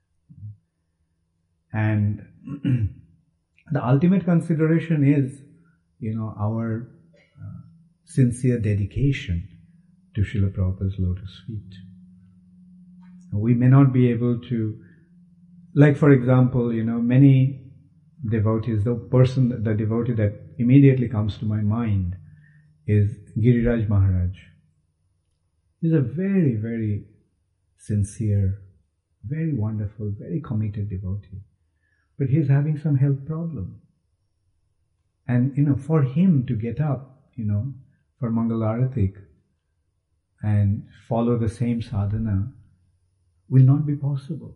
And the ultimate consideration is, you know, our uh, sincere dedication to Srila Prabhupada's lotus feet. We may not be able to, like for example, you know, many devotees, the person, the devotee that immediately comes to my mind is Giriraj Maharaj. He's a very, very sincere, very wonderful, very committed devotee. But he's having some health problem. And, you know, for him to get up, you know, for Mangalarati and follow the same sadhana will not be possible.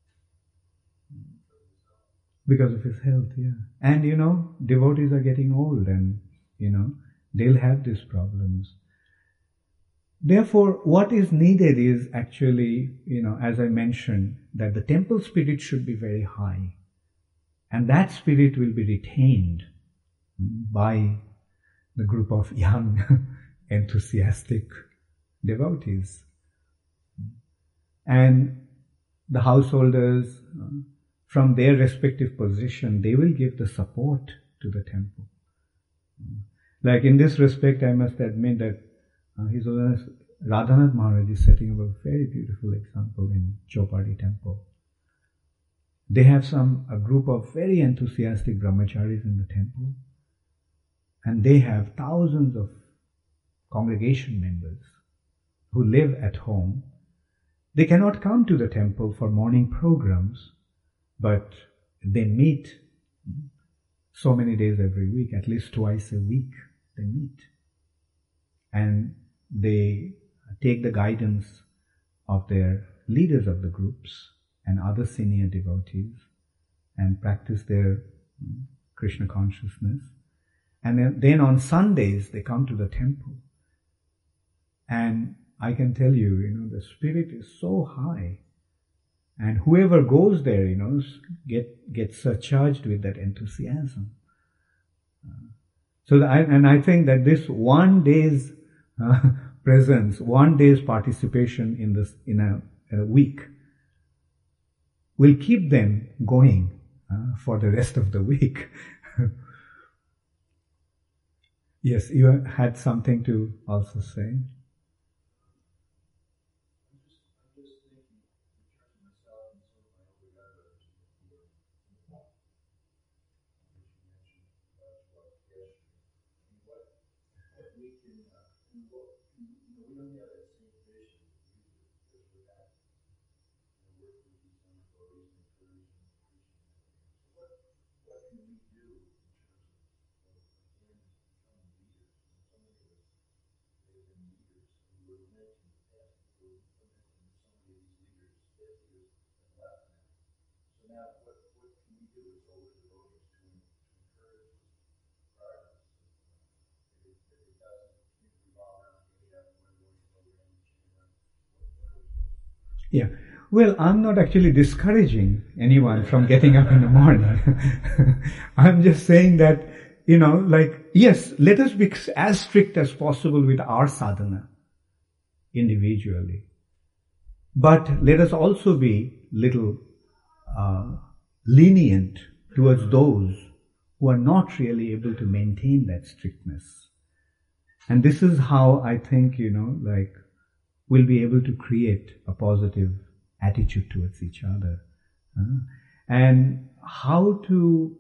Because of his health, yeah. And, you know, devotees are getting old and, you know, they'll have these problems. Therefore, what is needed is actually, you know, as I mentioned, that the temple spirit should be very high. And that spirit will be retained by the group of young, enthusiastic devotees. And the householders, from their respective position, they will give the support to the temple. Like in this respect, I must admit that uh, His Holiness Radhanath Maharaj is setting up a very beautiful example in Chopadi temple. They have some, a group of very enthusiastic brahmacharis in the temple, and they have thousands of congregation members who live at home. They cannot come to the temple for morning programs, but they meet so many days every week, at least twice a week they meet. And they take the guidance of their leaders of the groups and other senior devotees and practice their Krishna consciousness. And then, then on Sundays they come to the temple. And I can tell you, you know, the spirit is so high. And whoever goes there, you know, get gets surcharged with that enthusiasm. Uh, so, the, and I think that this one day's uh, presence, one day's participation in this in a, a week, will keep them going uh, for the rest of the week. Yes, you had something to also say. Yeah. Well, I'm not actually discouraging anyone from getting up in the morning. I'm just saying that, you know, like, yes, let us be as strict as possible with our sadhana individually. But let us also be little uh, lenient towards those who are not really able to maintain that strictness. And this is how I think, you know, like, we'll be able to create a positive attitude towards each other. Uh, and how to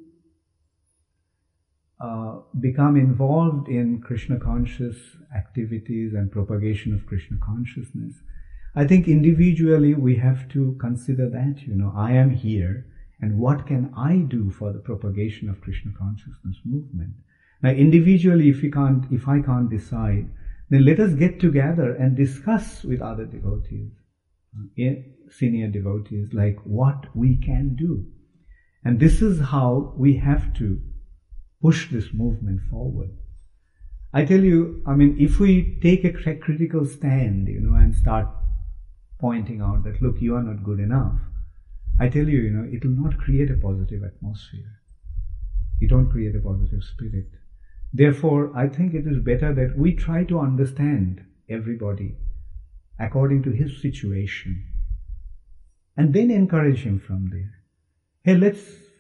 uh, become involved in Krishna conscious activities and propagation of Krishna consciousness. I think individually we have to consider that, you know, I am here and what can I do for the propagation of Krishna consciousness movement? Now individually, if we can't, if I can't decide, then let us get together and discuss with other devotees, senior devotees, like what we can do. And this is how we have to push this movement forward. I tell you, I mean, if we take a critical stand, you know, and start pointing out that, look, you are not good enough, I tell you, you know, it will not create a positive atmosphere. It won't create a positive spirit. Therefore, I think it is better that we try to understand everybody according to his situation and then encourage him from there. Hey, let's,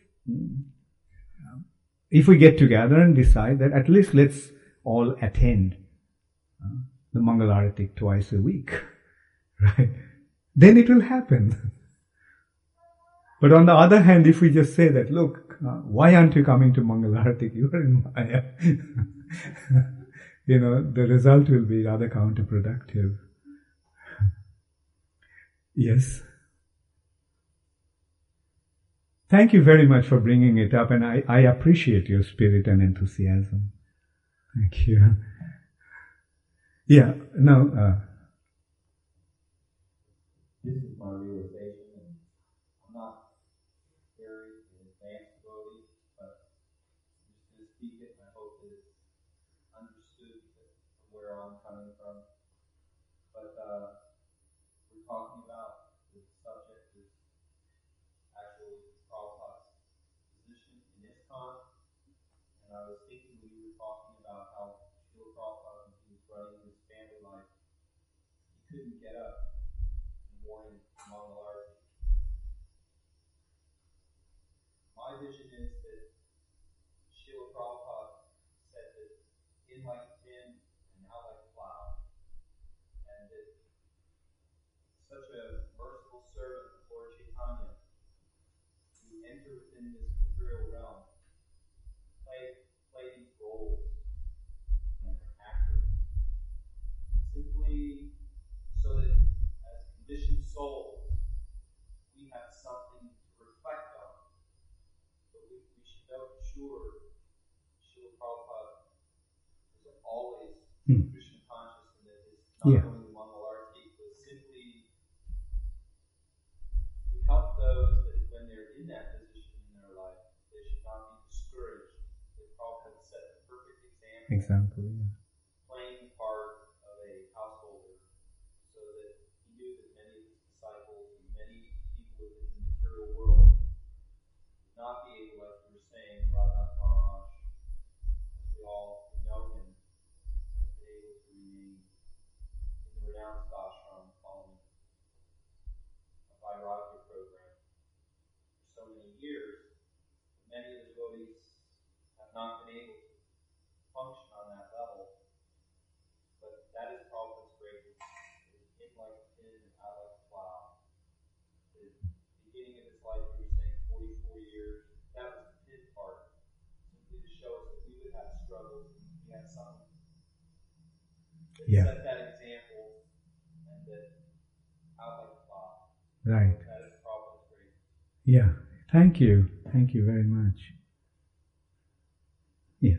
if we get together and decide that at least let's all attend uh, the Mangalarati twice a week, right? Then it will happen. But on the other hand, if we just say that, look, uh, why aren't you coming to Mangalarati? You are in Maya. You know, the result will be rather counterproductive. Yes. Thank you very much for bringing it up, and I, I appreciate your spirit and enthusiasm. Thank you. Yeah, no. Uh, this is my realization, and I'm not very advanced devotee, but I'm just going to speak it, and I hope that it's understood from where I'm coming from. But uh, we're talking about the subject is actually Prabhupada's position in ISKCON, and I was thinking when you were talking about how Srila Prabhupada, when he was running his family life, he couldn't get up in the morning to Mangalarati. My vision is that Srila Prabhupada said that in like wind and out like cloud, and that such a merciful servant of Lord Chaitanya to enter within this material realm, play, play these roles and act simply so that as conditioned souls, we have something to reflect on. But we, we should know for sure Srila Prabhupada was always hmm. Krishna conscious, and that his not Yeah. going to Mangalarati was simply to help those that when they're in that position in their life, they should not be discouraged. That Prabhupada set the perfect example, Example, yeah. playing the part of a householder, so that he knew that many of his disciples and many people within the material world would not be able, like we were saying, Radha Maharaj, as we all know him, has been able to remain in the renounced ashram following a Vairagya program for so many years. Many of the devotees have not been able to function on that level, but that is Prabhupada's greatness. It is in like a pin and out like a cloud. The beginning of his life, we were saying forty-four years, that was the pin part, simply to show us that we would have struggles and we had some that Yeah. set that example and that I like the thought. Right. That is probably great. Yeah. Thank you. Thank you very much. Yes.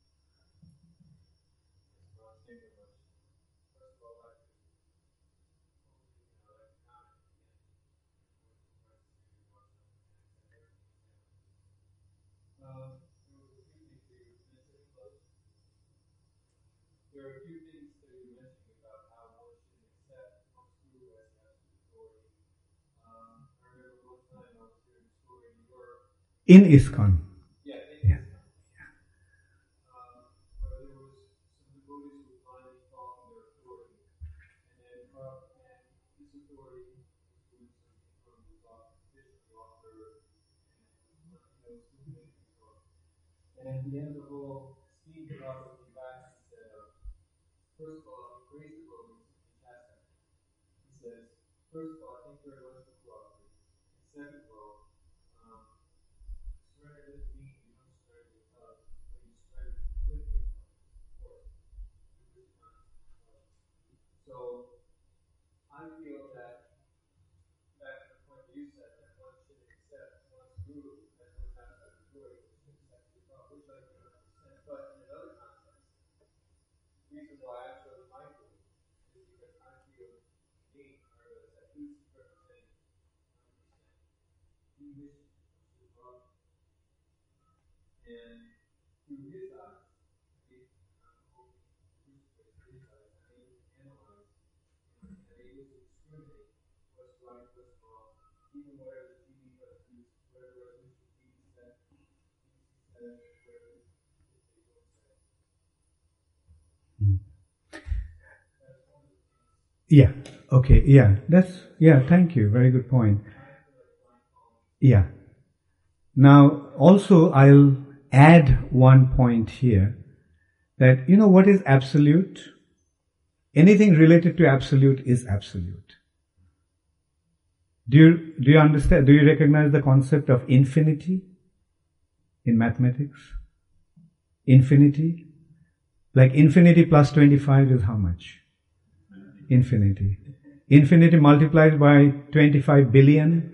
Um, there are a few things that you mentioned about how one should accept one's guru as absolute authority. Um, I remember one time I was hearing a story in New York. In ISKCON. Yeah, in Yeah. um, where there was some devotees who finally fought in their authority, and then uh, and this authority was doing something from the top, officially off their, and you know, was doing anything wrong. And at the end of the whole speech, the Prabhupada came back and said, uh, first of all, he praised the devotees and chastised them. He says, first of all, I think very much for cooperate. And second of all, um, surrender doesn't mean you don't surrender with love, but you surrender with your love, of course. With your love. So, I feel that, back to the point you said, that one should accept one's guru as one's absolute authority, to accept the love, which I can understand. But in another context, the reason why I chose my guru is because I feel me, or that he's representing he wishes to love. And through his eyes, he, I'm hoping, through his eyes, I'm able to analyze and I'm able to discriminate what's right, what's wrong, even whatever the T V resolution, whatever resolution T V set, T V set, whatever they don't say. Mm. That's one of the things. Yeah. Okay. Yeah. That's, yeah. Thank you. Very good point. Yeah. Now, also, I'll add one point here that, you know, what is absolute? Anything related to absolute is absolute. Do you, do you understand? Do you recognize the concept of infinity in mathematics? Infinity? Like infinity plus twenty-five is how much? Infinity. Infinity multiplied by twenty-five billion?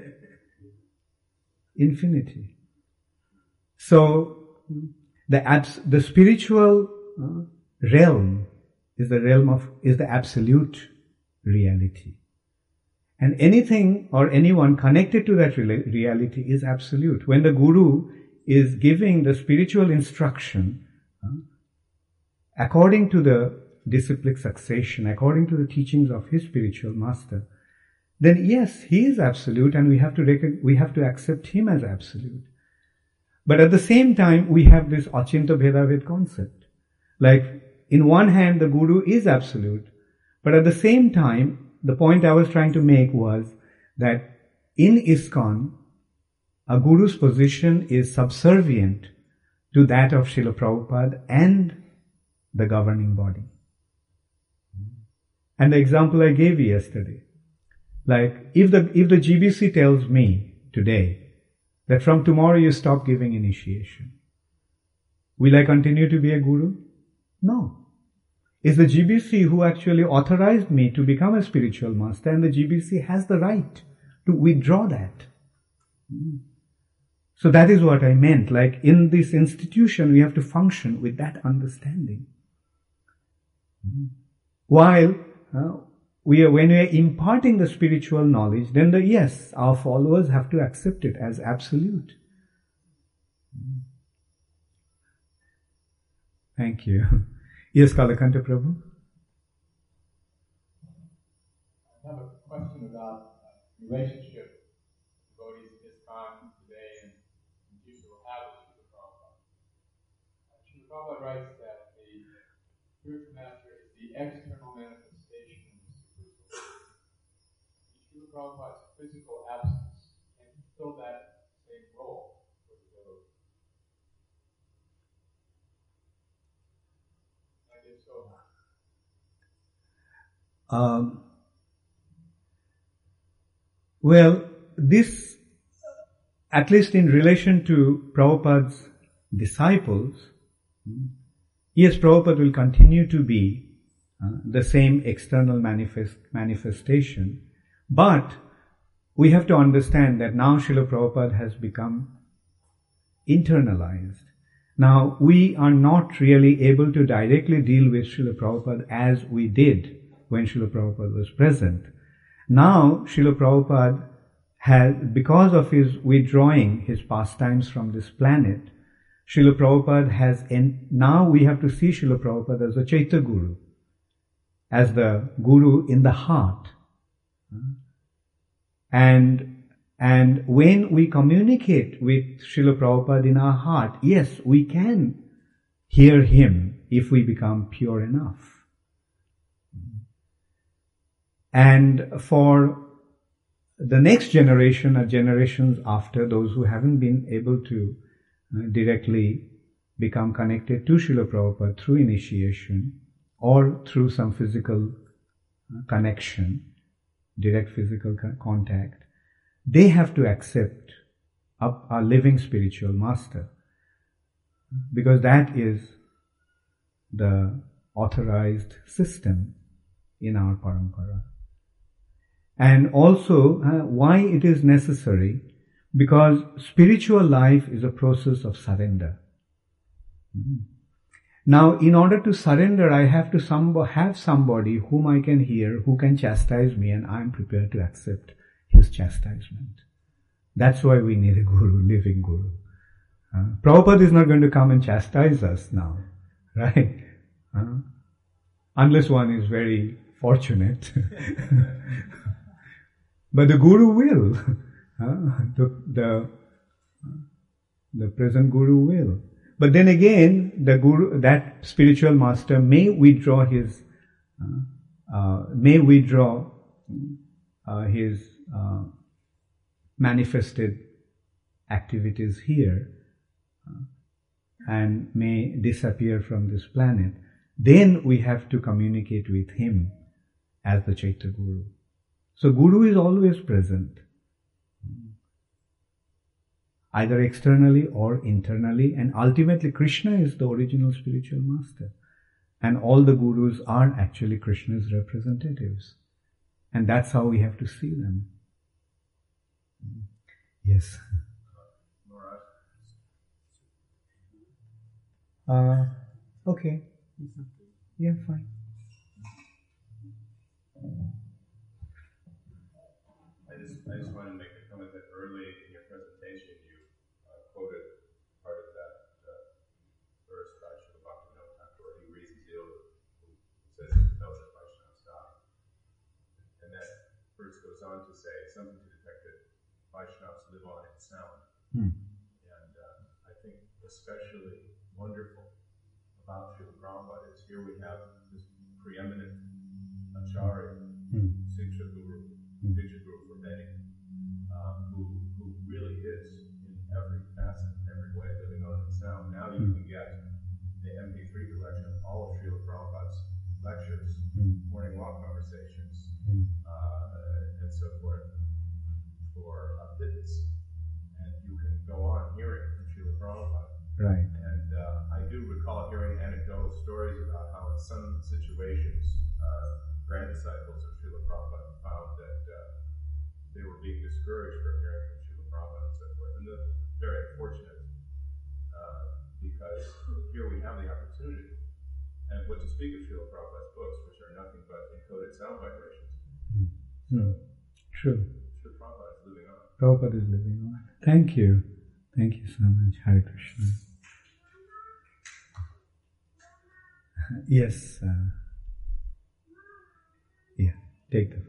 Infinity. So, the abs- the spiritual uh, realm is the realm of, is the absolute reality. And anything or anyone connected to that re- reality is absolute. When the Guru is giving the spiritual instruction, uh, according to the disciplic succession, according to the teachings of his spiritual master, then yes, he is absolute and we have to recognize, we have to accept him as absolute. But at the same time, we have this Achinta Bhedavid concept. Like, in one hand, the Guru is absolute, but at the same time, the point I was trying to make was that in ISKCON, a Guru's position is subservient to that of Srila Prabhupada and the governing body. And the example I gave you yesterday, like if the if the G B C tells me today that from tomorrow you stop giving initiation, will I continue to be a guru? No. It's the G B C who actually authorized me to become a spiritual master, and the G B C has the right to withdraw that. So that is what I meant. Like in this institution, we have to function with that understanding. While uh, we are, when we are imparting the spiritual knowledge, then the yes, our followers have to accept it as absolute. Thank you. Yes, Kalakanta Prabhu. I have a question about uh, relationship devotees of this time today and in the future will have with Srila Prabhupada. Uh, Srila Prabhupada writes that the spiritual master is the external manifestation of the spiritual. Srila Prabhupada's physical absence can fill that same role for the devotee. And if so, Um, well, this, at least in relation to Prabhupada's disciples, yes, Prabhupada will continue to be uh, the same external manifest, manifestation. But we have to understand that now Srila Prabhupada has become internalized. Now, we are not really able to directly deal with Srila Prabhupada as we did when Srila Prabhupada was present. Now, Srila Prabhupada has, because of his withdrawing his pastimes from this planet, Srila Prabhupada has, en- now we have to see Srila Prabhupada as a Chaitya Guru, as the Guru in the heart. And, and when we communicate with Srila Prabhupada in our heart, yes, we can hear him if we become pure enough. And for the next generation or generations after, those who haven't been able to uh, directly become connected to Srila Prabhupada through initiation or through some physical uh, connection, direct physical co- contact, they have to accept a, a living spiritual master, because that is the authorized system in our parampara. And also, uh, why it is necessary? Because spiritual life is a process of surrender. Mm. Now, in order to surrender, I have to some, have somebody whom I can hear, who can chastise me, and I am prepared to accept his chastisement. That's why we need a guru, living guru. Uh, Prabhupada is not going to come and chastise us now, right? Uh, unless one is very fortunate. But the Guru will. Uh, the, the, the present Guru will. But then again, the Guru, that spiritual master may withdraw his, uh, uh, may withdraw uh, his uh, manifested activities here uh, and may disappear from this planet. Then we have to communicate with him as the Chaitya Guru. So Guru is always present, either externally or internally, and ultimately Krishna is the original spiritual master. And all the Gurus are actually Krishna's representatives. And that's how we have to see them. Yes. Uh, okay. Yeah, fine. I just, I just wanted to make the comment that early in your presentation you uh, quoted part of that uh, verse by Srila Bhaktivinoda Thakur. He reasons ill who says he knows that Vaishnavas die. And that verse goes on to say something to the effect that Vaishnavas live on in sound. Hmm. And uh, I think especially wonderful about Srila Prabhupada is here we have this preeminent Acharya, Hmm. Siksha Guru, Diksha Guru for many, um, who, who really is in every facet, every way living on in sound. Now you can get the M P three collection of all of Srila Prabhupada's lectures, Hmm. morning walk conversations, Hmm. uh, and so forth for uh, pittance. And you can go on hearing from Srila Prabhupada. Right. And uh, I do recall hearing anecdotal stories about how in some situations uh, grand disciples of Srila Prabhupada found that uh, they were being discouraged from hearing from Srila Prabhupada and so forth. And they're very unfortunate uh, because here we have the opportunity. And what to speak of Srila Prabhupada's books, which are nothing but encoded sound vibrations. Hmm. True. Srila Prabhupada is living on. Prabhupada is living on. Thank you. Thank you so much. Hare Krishna. Yes. Uh, yeah. Take the.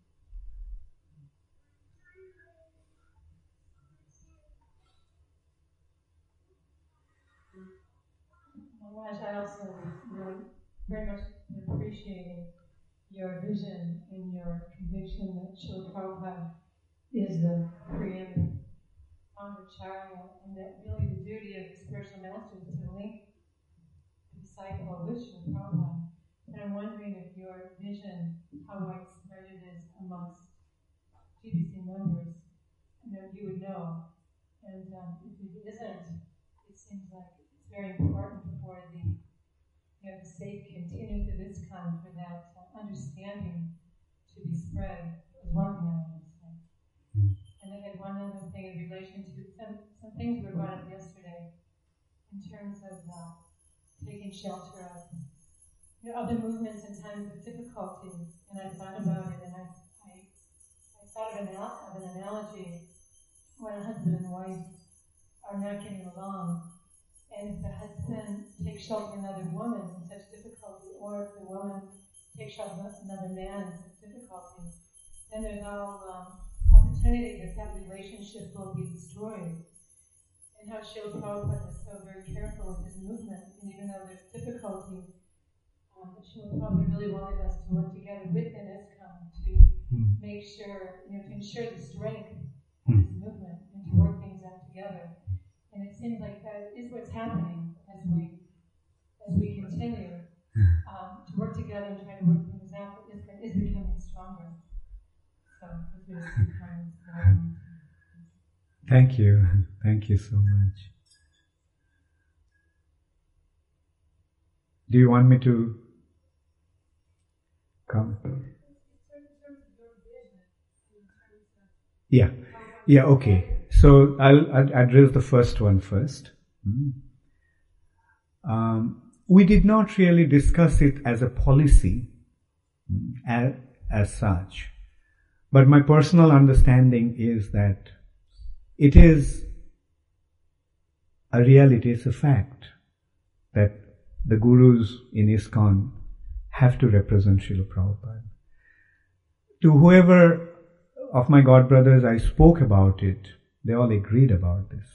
Maharaj, I also really very much appreciating your vision and your conviction that Srila Prabhupada is the preeminent Acharya, and that really the duty of the spiritual master is to link the disciple with Srila Prabhupada. And I'm wondering if your vision, how widespread it is amongst G B C members, you know, you would know. And um, if it isn't, it seems like it's very important for the you know, the state continue to this kind for that uh, understanding to be spread is one thing I want to say. Mm. And I had one other thing in relation to some, some things were brought up yesterday in terms of uh, taking shelter of you know, other movements in times of difficulty. And I thought about it, and I, I, I thought of an, of an analogy when a husband and wife are not getting along, and if the husband takes shelter of another woman in such difficulty, or if the woman takes shelter of another man in such difficulty, then there's all um, opportunity that that relationship will be destroyed. And how Srila Prabhupada is so very careful with his movement, and even though there's difficulty, um, Srila Prabhupada really wanted us to work together within ISKCON to Mm. make sure, you know, to ensure the strength of Mm. this movement and to work things out together. And it seems like that is what's happening as we as we continue um, to work together and try to work things out. Is is becoming stronger. So those are some comments that I wanted to- Thank you. Thank you so much. Do you want me to come? Yeah. Yeah, okay. So I'll, I'll address the first one first. Mm. Um, we did not really discuss it as a policy mm, as, as such. But my personal understanding is that it is a reality, it's a fact that the gurus in ISKCON have to represent Srila Prabhupada. To whoever of my god brothers I spoke about it, they all agreed about this.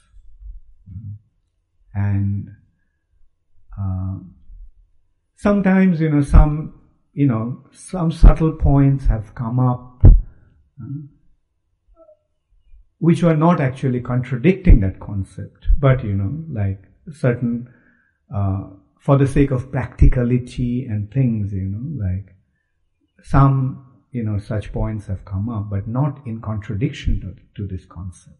And uh, sometimes, you know, some, you know, some subtle points have come up uh, which were not actually contradicting that concept, but, you know, like certain, uh, for the sake of practicality and things, you know, like some, you know, such points have come up, but not in contradiction to, to this concept.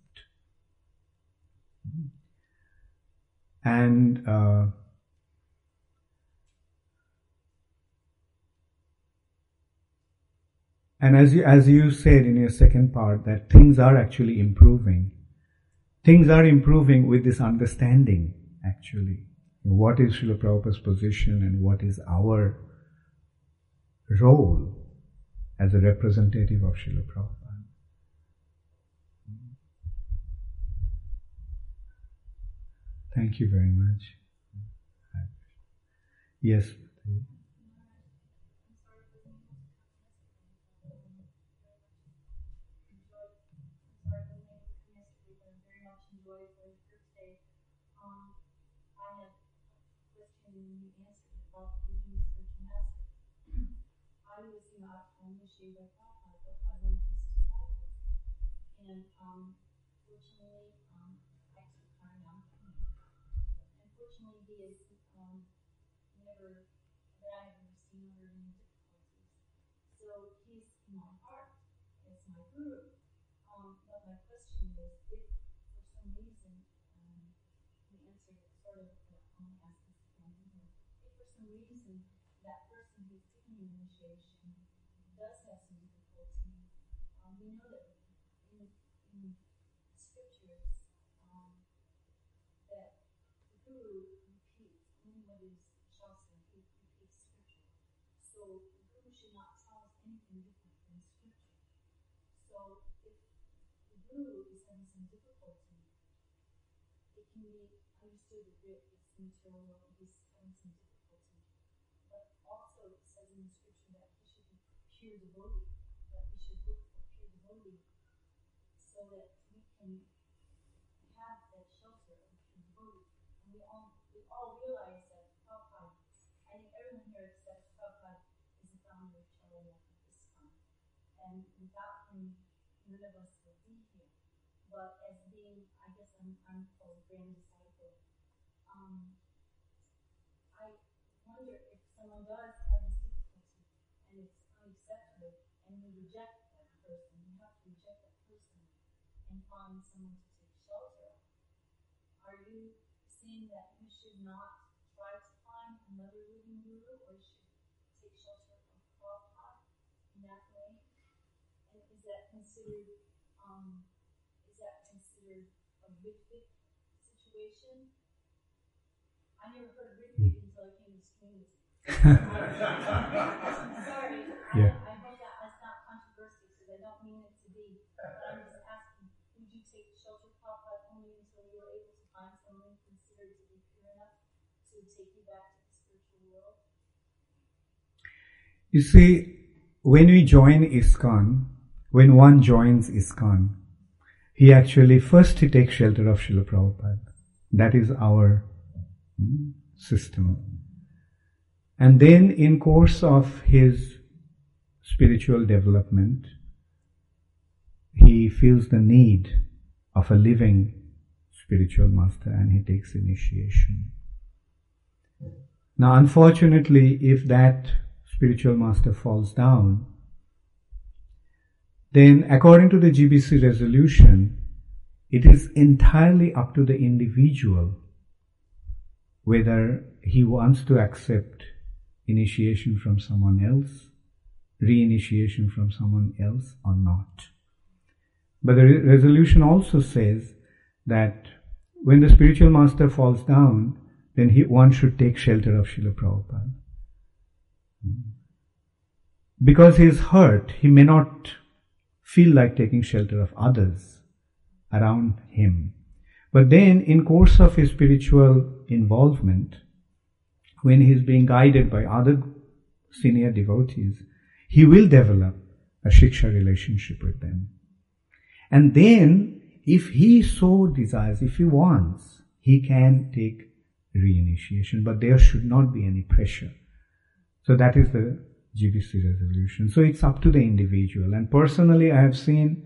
And uh, and as you, as you said in your second part, that things are actually improving. Things are improving with this understanding, actually. What is Srila Prabhupada's position and what is our role as a representative of Srila Prabhupada. Thank you very much. Yes. I was not only Shiva Prabhupada, but I one of his disciples. And um, fortunately, um, I took time out. Unfortunately, he is um, never, that I have never seen under any difficulties. So he's in my heart as my guru. Um, but my question is, if for some reason, um, the answer is sort of, I'm going to ask this again, if for some reason that person who's taking the initiation does have some difficulty, um, we know that in, in scriptures um, that the guru repeats, only what is Shastra, he repeats scripture. So the guru should not tell us anything different than scripture. So if the guru is having some difficulty, it can be understood that it's material, he's having some difficulty. But also it says in the scripture that he should be pure devotee, that we should look for pure devotee, so that we can have that shelter of pure devotee. And we all we all realize that Prabhupada, I think everyone here accepts Prabhupada is the founder of Charya at this time. And without him, none of us would be here. But as being, I guess I'm I'm called a grand disciple. Um, I wonder if someone does have this difficulty and it's unacceptable and we reject that person, we have to reject that person and find someone to take shelter of. Are you saying that you should not try to find another living guru, or should take shelter from Prabhupada in that way? And is that considered, um, is that considered a Ritwik situation? I never heard of Ritwik until I came to Sweden. Sorry, Yeah. I, I hope that that's not controversial because I don't mean it to be. But I'm just asking, would you take shelter Prabhupada only until you were able to find someone considered to be pure enough to take you back to the spiritual world? You see, when we join ISKCON, when one joins ISKCON, he actually first he takes shelter of Srila Prabhupada. That is our mm, system. And then in course of his spiritual development, he feels the need of a living spiritual master and he takes initiation. Now unfortunately, if that spiritual master falls down, then according to the G B C resolution, it is entirely up to the individual whether he wants to accept initiation from someone else, re-initiation from someone else or not. But the re- resolution also says that when the spiritual master falls down, then he, one should take shelter of Srila Prabhupada. Because he is hurt, he may not feel like taking shelter of others around him. But then in course of his spiritual involvement, when he is being guided by other senior devotees, he will develop a shiksha relationship with them. And then, if he so desires, if he wants, he can take re-initiation, but there should not be any pressure. So that is the G B C resolution. So it's up to the individual. And personally, I have seen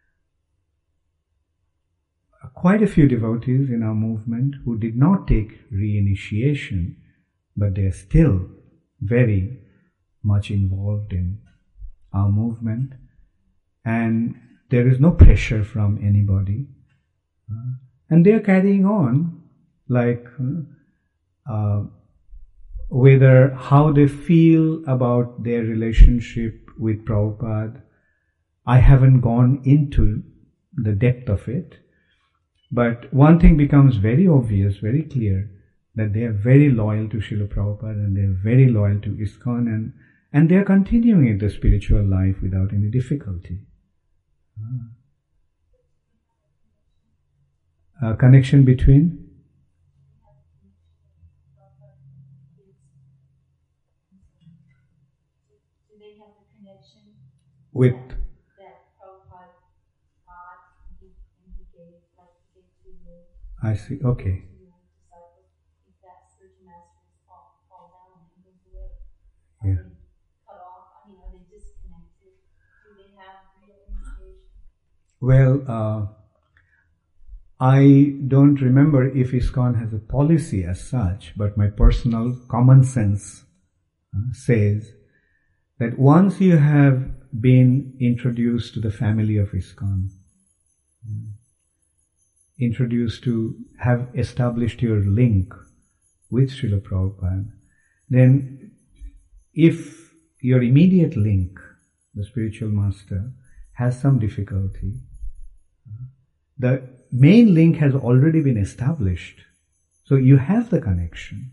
quite a few devotees in our movement who did not take re-initiation, but they are still very much involved in our movement, and there is no pressure from anybody, uh, and they are carrying on like uh, whether how they feel about their relationship with Prabhupada. I haven't gone into the depth of it, but one thing becomes very obvious, very clear, that they are very loyal to Srila Prabhupada and they are very loyal to ISKCON, and, and they are continuing in the spiritual life without any difficulty. A connection between? Do they have a connection With? that Prabhupada got and he, and he gave, like he gave to you? I see, okay. If that spiritual master fall, fall down and goes away, are Yeah. they cut off? I mean, are they disconnected? Do they have real initiation? Well, uh, I don't remember if ISKCON has a policy as such, but my personal common sense uh, says that once you have been introduced to the family of ISKCON, introduced to have established your link with Srila Prabhupada, then if your immediate link, the spiritual master, has some difficulty, the main link has already been established. So you have the connection.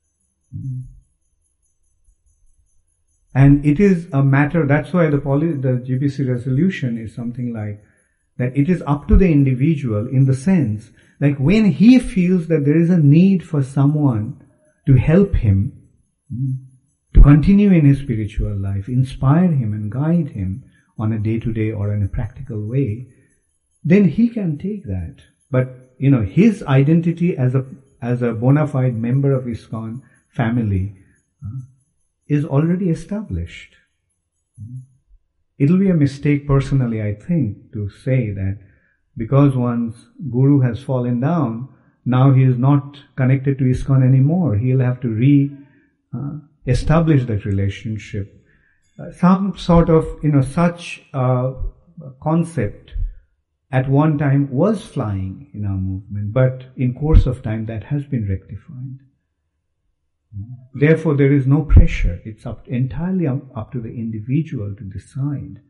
And it is a matter, that's why the, poly, the G B C resolution is something like that it is up to the individual, in the sense, like when he feels that there is a need for someone to help him to continue in his spiritual life, inspire him and guide him on a day-to-day or in a practical way, then he can take that. But, you know, his identity as a as a bona fide member of ISKCON family uh, is already established. It'll be a mistake personally, I think, to say that because one's guru has fallen down, now he is not connected to ISKCON anymore. He'll have to re-establish uh, that relationship. Uh, some sort of, you know, such uh, concept at one time was flying in our movement, but in course of time that has been rectified. Therefore, there is no pressure. It's up, entirely up, up to the individual to decide.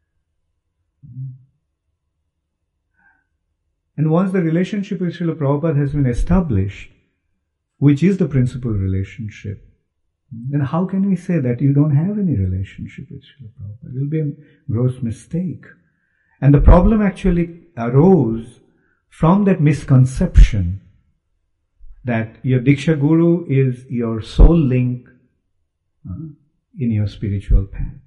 And once the relationship with Srila Prabhupada has been established, which is the principal relationship, then how can we say that you don't have any relationship with Srila Prabhupada? It will be a gross mistake. And the problem actually arose from that misconception that your Diksha Guru is your soul link uh, in your spiritual path.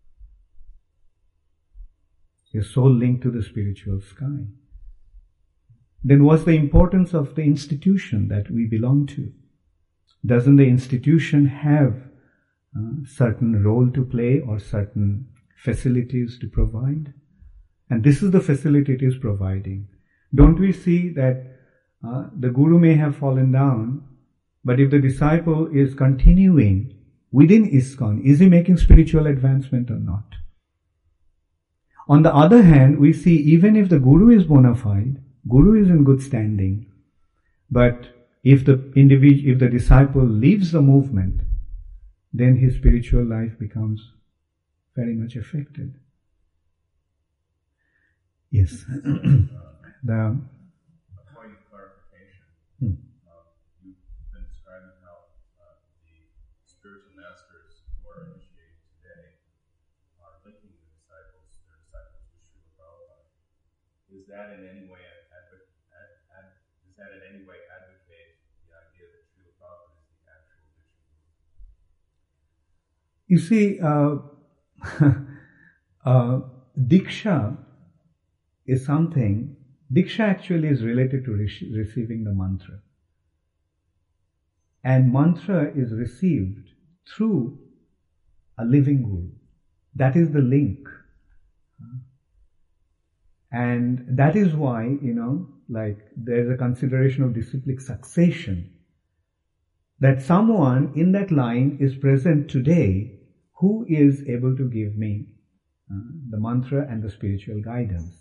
Your soul link to the spiritual sky. Then what's the importance of the institution that we belong to? Doesn't the institution have a certain role to play or certain facilities to provide? And this is the facility it is providing. Don't we see that uh, the Guru may have fallen down, but if the disciple is continuing within ISKCON, is he making spiritual advancement or not? On the other hand, we see even if the Guru is bona fide, Guru is in good standing, but if the individual, if the disciple leaves the movement, then his spiritual life becomes very much affected. Yes. the A point of clarification. Hmm. Uh, you've been describing how uh, the spiritual masters who are initiating today are linking the disciples, their disciples with Srila Prabhupada. Is that in any way advo- ad, ad, does that in any way advocate the idea that Srila Prabhupada is the actual Diksha Guru? You see, uh, uh, Diksha is something, Diksha actually is related to re- receiving the mantra. And mantra is received through a living Guru. That is the link. And that is why, you know, like there is a consideration of disciplic succession. That someone in that line is present today who is able to give me uh, the mantra and the spiritual guidance.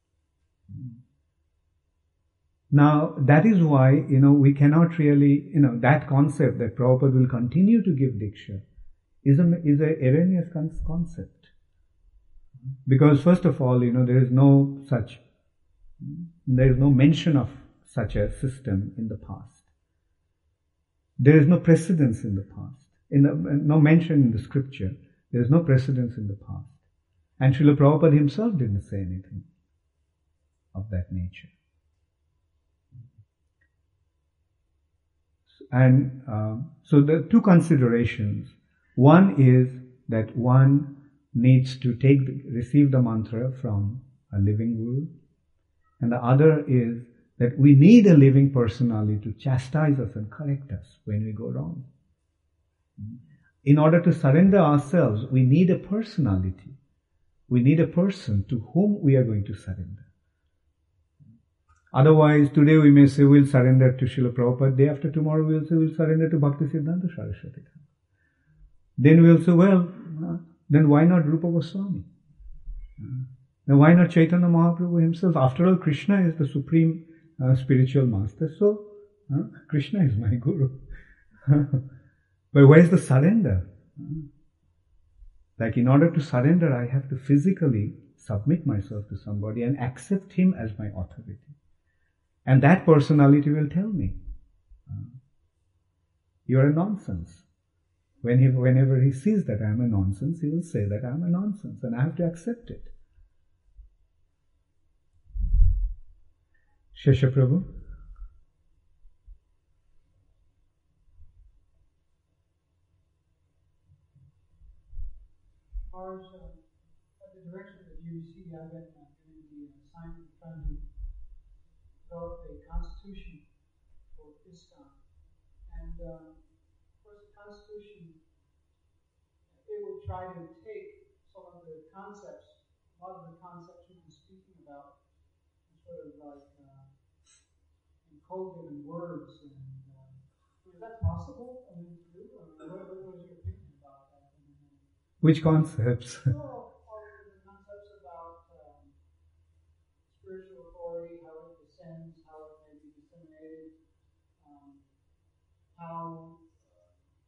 Now, that is why, you know, we cannot really, you know, that concept that Prabhupada will continue to give Diksha is a, is a erroneous concept. Because first of all, you know, there is no such, there is no mention of such a system in the past. There is no precedence in the past. In the, no mention in the scripture. There is no precedence in the past. And Srila Prabhupada himself didn't say anything of that nature. And uh, so there are two considerations. One is that one needs to take the, receive the mantra from a living Guru, and the other is that we need a living personality to chastise us and correct us when we go wrong. In order to surrender ourselves, we need a personality. We need a person to whom we are going to surrender. Otherwise, today we may say we'll surrender to Srila Prabhupada, day after tomorrow we'll say we'll surrender to Bhaktisiddhanta Saraswati. Then we'll say, well, uh, then why not Rupa Goswami? Uh, then why not Chaitanya Mahaprabhu himself? After all, Krishna is the supreme uh, spiritual master, so uh, Krishna is my guru. But where is the surrender? Uh, like in order to surrender, I have to physically submit myself to somebody and accept him as my authority. And that personality will tell me, uh, you are a nonsense. When he, whenever he sees that I am a nonsense, he will say that I am a nonsense and I have to accept it. Shesha Prabhu? As far as uh, the direction that you see, I've been uh, given the assignment of trying to develop a constitution for ISKCON. And um, of course, the constitution, it would try to take some of the concepts, a lot of the concepts we've been speaking about, and sort of like uh, encode them in words. And uh, is that possible? I mean, to do? Or what, what was your opinion about that? Which concepts? Well, all of the concepts about um, spiritual authority, how it descends, how it may be disseminated, um, how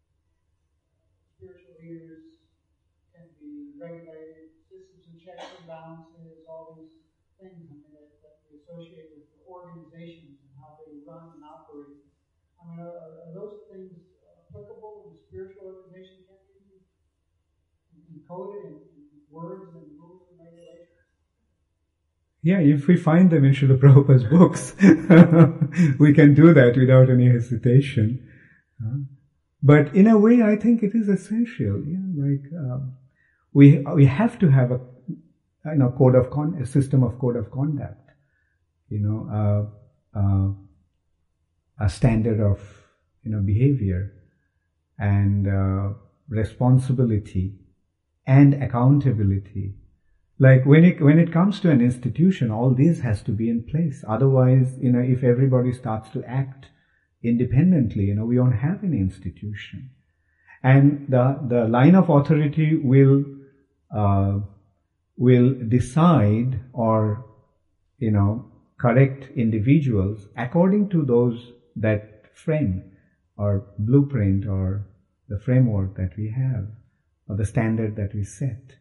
leaders can be regulated, systems of checks and balances, all these things I mean, that, that we associate with the organizations and how they run and operate. I mean, are, are those things applicable in the spiritual organization? Can be encoded in, in words and rules and regulations? Yeah, if we find them in Srila Prabhupada's books, we can do that without any hesitation. Uh, but in a way, I think it is essential. Yeah, like um, we we have to have a you know code of con a system of code of conduct. You know, uh, uh, a standard of you know behavior and uh, responsibility and accountability. Like when it when it comes to an institution, all this has to be in place. Otherwise, you know, if everybody starts to act independently, you know, we won't have an institution. And the the line of authority will uh, will decide or you know correct individuals according to those that frame or blueprint or the framework that we have or the standard that we set.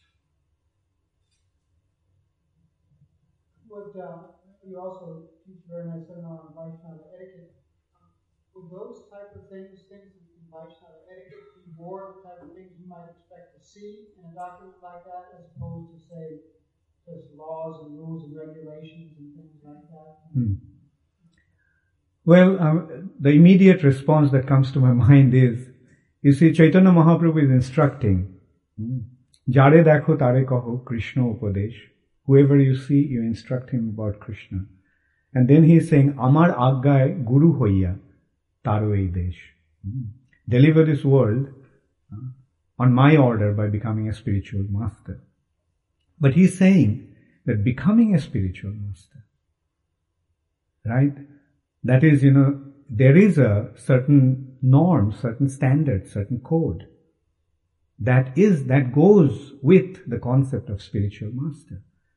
Would uh, you also teach very nice seminar on Vaishnava etiquette? Would those type of things, things in Vaishnava etiquette, be more the type of things you might expect to see in a document like that, as opposed to say just laws and rules and regulations and things like that? Hmm. Well, um, the immediate response that comes to my mind is, you see, Chaitanya Mahaprabhu is instructing, Jare dakho tare kaho Krishna upadesh. Whoever you see, you instruct him about Krishna. And then he is saying, Amar aggaye guru hoiya taro ei desh. Deliver this world uh, on my order by becoming a spiritual master. But he is saying that becoming a spiritual master, right? That is, you know, there is a certain norm, certain standard, certain code that is, that goes with the concept of spiritual master.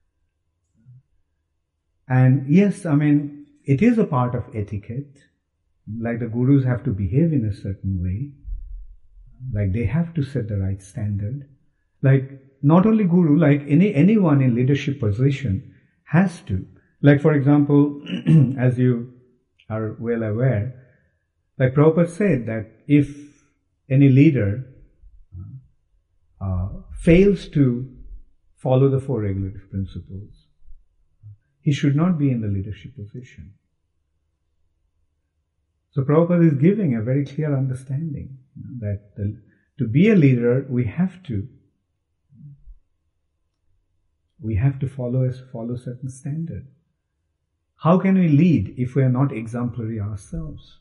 And yes, I mean, it is a part of etiquette. Like the gurus have to behave in a certain way. Like they have to set the right standard. Like not only guru, like any anyone in leadership position has to. Like for example, as you are well aware, like Prabhupada said that if any leader uh, fails to follow the four regulative principles, he should not be in the leadership position. So Prabhupada is giving a very clear understanding you know, that the, to be a leader, we have to we have to follow a follow certain standard. How can we lead if we are not exemplary ourselves?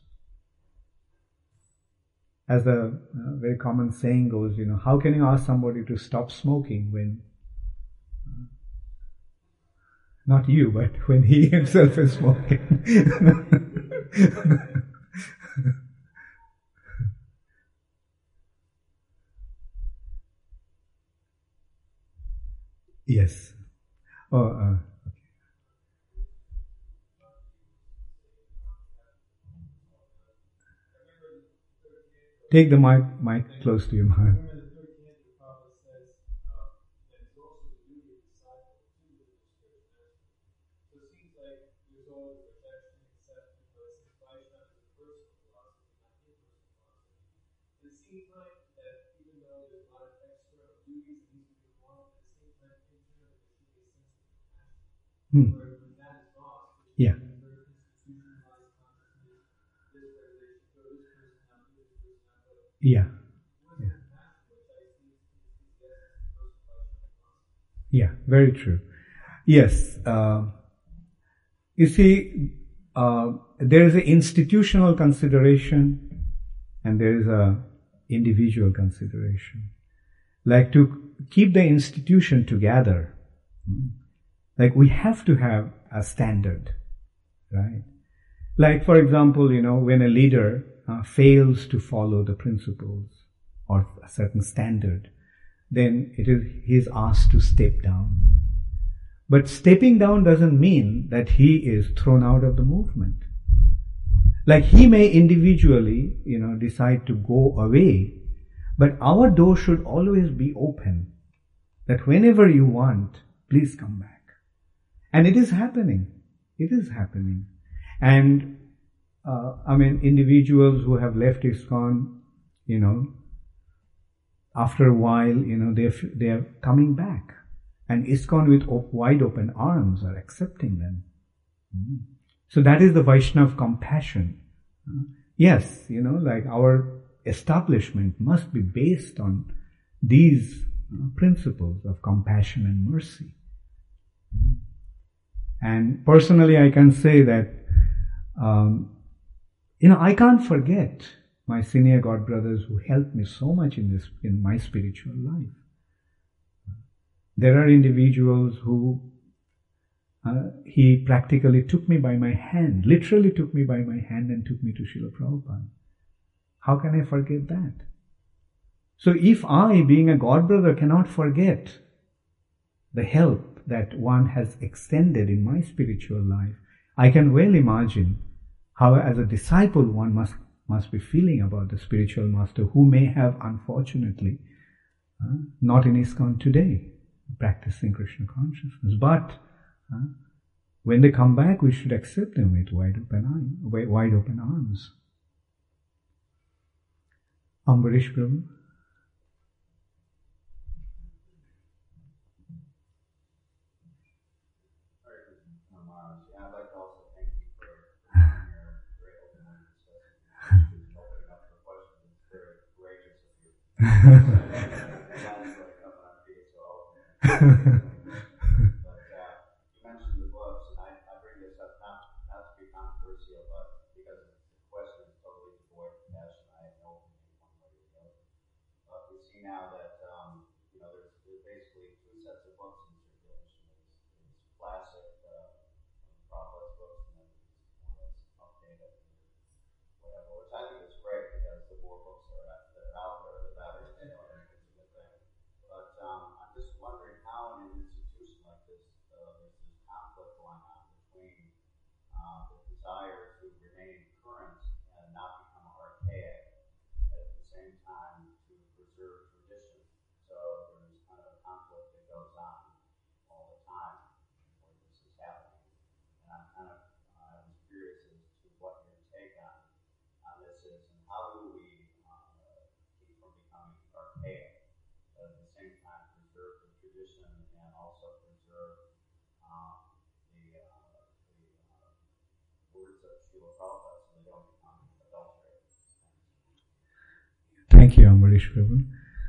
As the uh, very common saying goes, you know, how can you ask somebody to stop smoking when uh, not you, but when he himself is smoking? Yes. Oh, uh, okay. Take the mic, mic close to your mouth. Hmm. Yeah. Yeah. Yeah. Yeah, very true. Yes. Uh, you see, uh, there is an institutional consideration and there is a individual consideration. Like to keep the institution together, like we have to have a standard, right? Like for example, you know, when a leader uh, fails to follow the principles or a certain standard, then it is he is asked to step down. But stepping down doesn't mean that he is thrown out of the movement. Like he may individually, you know, decide to go away, But our door should always be open, that whenever you want, please come back. And it is happening. It is happening. And, uh, I mean, individuals who have left ISKCON, you know, after a while, you know, they're, they're coming back. And ISKCON with op- wide open arms are accepting them. Mm. So that is the Vaishnav compassion. Uh, yes, you know, like our establishment must be based on these uh, principles of compassion and mercy. Mm. And personally, I can say that, um, you know, I can't forget my senior God brothers who helped me so much in this, in my spiritual life. There are individuals who, uh, he practically took me by my hand, literally took me by my hand and took me to Srila Prabhupada. How can I forget that? So if I, being a God brother, cannot forget the help that one has extended in my spiritual life, I can well imagine how as a disciple one must must be feeling about the spiritual master who may have unfortunately uh, not in ISKCON today, practicing Krishna consciousness. But uh, when they come back, we should accept them with wide open eye, wide open arms. Ambarish Prabhu. I'd like to also thank you for your great openness and opening up for questions. It's very courageous of you. But uh, you mentioned the books, and I, I bring this up not, not to be controversial, but because the question is totally devoid of passion. I have no opinion one way or the other. But we see now that um, you know there's, there's basically two sets of books in circulation. There's, there's classic uh, Prabhupada's books, and then one that's updated, whatever. Which I think is great because the more books that are, that are out there, the better. You know, I think it's a good thing. But um, I'm just wondering how in an institution like this, uh, there's this conflict going on between uh, the desire to remain current and not become archaic, at the same time to preserve tradition. So there's kind of a conflict that goes on all the time where this is happening. And I'm kind of uh, I was curious as to what your take on, on this is, and how do we uh, keep from becoming archaic, but at the same time preserve the tradition and also preserve um, the, uh, the uh, words of Srila Prabhupada so they don't become adulterated. Thank you, Ambarish Prabhu.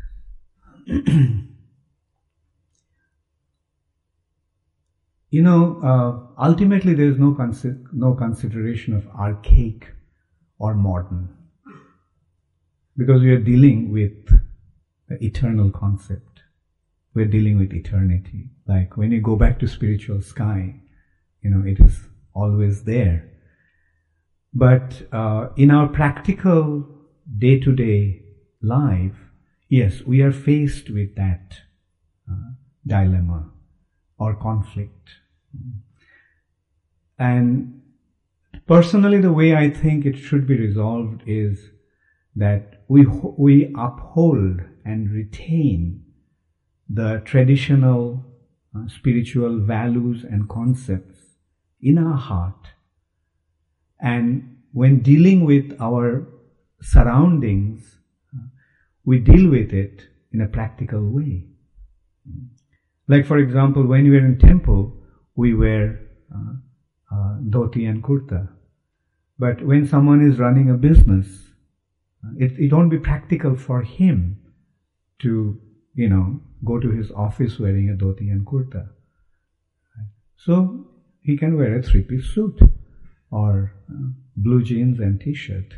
You know, uh, ultimately there is no, consi- no consideration of archaic or modern, because we are dealing with the eternal concept. We are dealing with eternity. Like when you go back to spiritual sky, you know, it is always there. But uh, in our practical day-to-day life, yes, we are faced with that uh, dilemma or conflict. And personally, the way I think it should be resolved is that we we uphold and retain the traditional uh, spiritual values and concepts in our heart. And when dealing with our surroundings, uh, we deal with it in a practical way. Like, for example, when we were in temple, we wear uh, uh, dhoti and kurta. But when someone is running a business, it, it won't be practical for him to, you know, go to his office wearing a dhoti and kurta. So he can wear a three-piece suit or uh, blue jeans and t-shirt.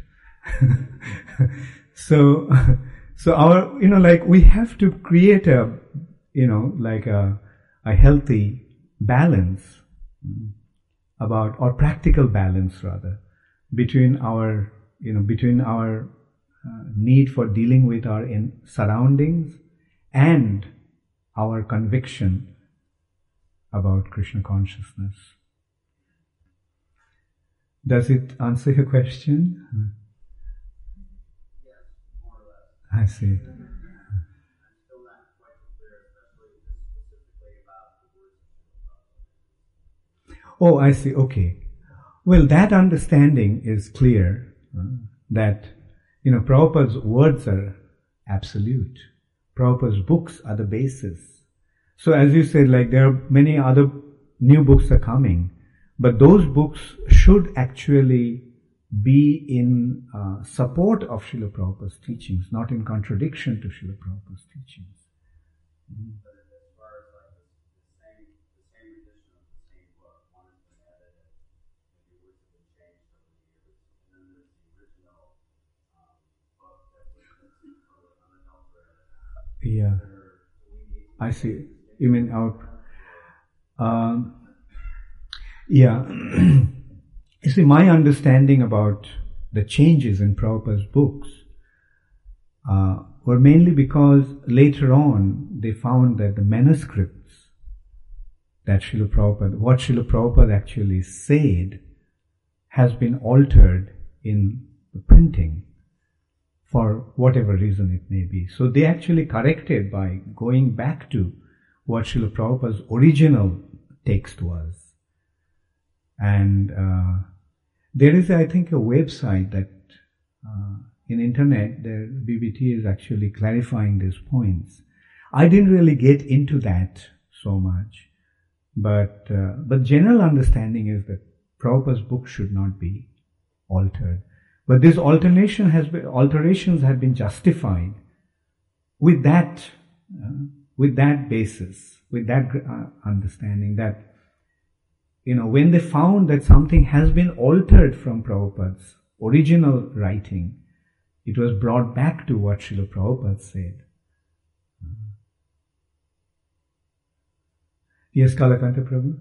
so, so our, you know, like we have to create a, you know, like a, a healthy balance about, or practical balance rather, between our, you know, between our uh, need for dealing with our in surroundings and our conviction about Krishna consciousness. Does it answer your question? Yes, more or less. I see. I'm still not quite clear, especially specifically about the words of Oh, I see. Okay. Well, that understanding is clear, uh, that, you know, Prabhupada's words are absolute. Prabhupada's books are the basis. So as you said, like there are many other new books are coming, but those books should actually be in uh, support of Srila Prabhupada's teachings, not in contradiction to Srila Prabhupada's teachings. Mm-hmm. But as far as like the same, the same edition of the same book, one has been edited, maybe words have been changed over the years, and then there's the original um, book that was totally unadulterated. Yeah, I see. You mean out? Um, yeah. You see, my understanding about the changes in Prabhupada's books uh, were mainly because later on they found that the manuscripts that Srila Prabhupada, what Srila Prabhupada actually said, has been altered in the printing for whatever reason it may be. So they actually corrected by going back to what Srila Prabhupada's original text was. And uh, there is, I think, a website that uh, in internet, the B B T is actually clarifying these points. I didn't really get into that so much, but uh, but general understanding is that Prabhupada's book should not be altered. But this alternation has been, alterations have been justified with that, uh, with that basis, with that uh, understanding that, you know, when they found that something has been altered from Prabhupada's original writing, it was brought back to what Srila Prabhupada said. Yes, Kalakanta Prabhu?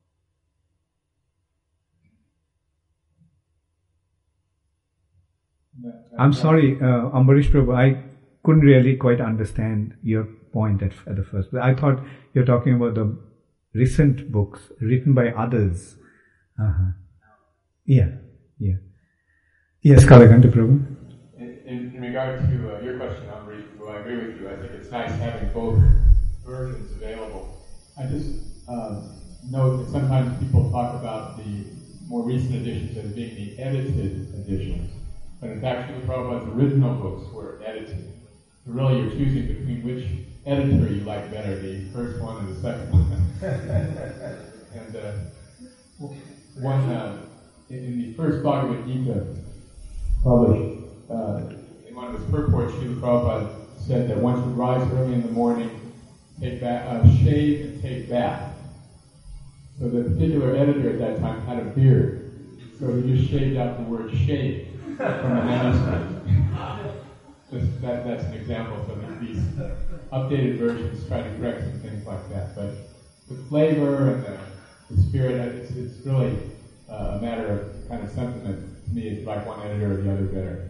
I'm sorry, uh, Ambarish Prabhu, I couldn't really quite understand your point at, at the first. I thought you're talking about the recent books written by others. Uh-huh. Yeah, yeah. Yes, Kalakanta Prabhu. In, in, in regard to uh, your question, Ambarish Prabhu, I agree with you. I think it's nice having both versions available. I just uh, note that sometimes people talk about the more recent editions as being the edited editions. But in fact, Srila Prabhupada's original books were edited. So really you're choosing between which editor you like better, the first one or the second one. and uh, one, uh, in, in the first Bhagavad Gita published, uh, in one of his purports, Srila Prabhupada said that one should rise early in the morning, take bath, uh, shave and take bath. So the particular editor at that time had a beard, so he just shaved out the word shave from the manuscript. Just that, that's an example. So these updated versions try to correct some things like that. But the flavor and the, the spirit, it's, it's really uh, a matter of kind of sentiment. To me, it's like one editor or the other better.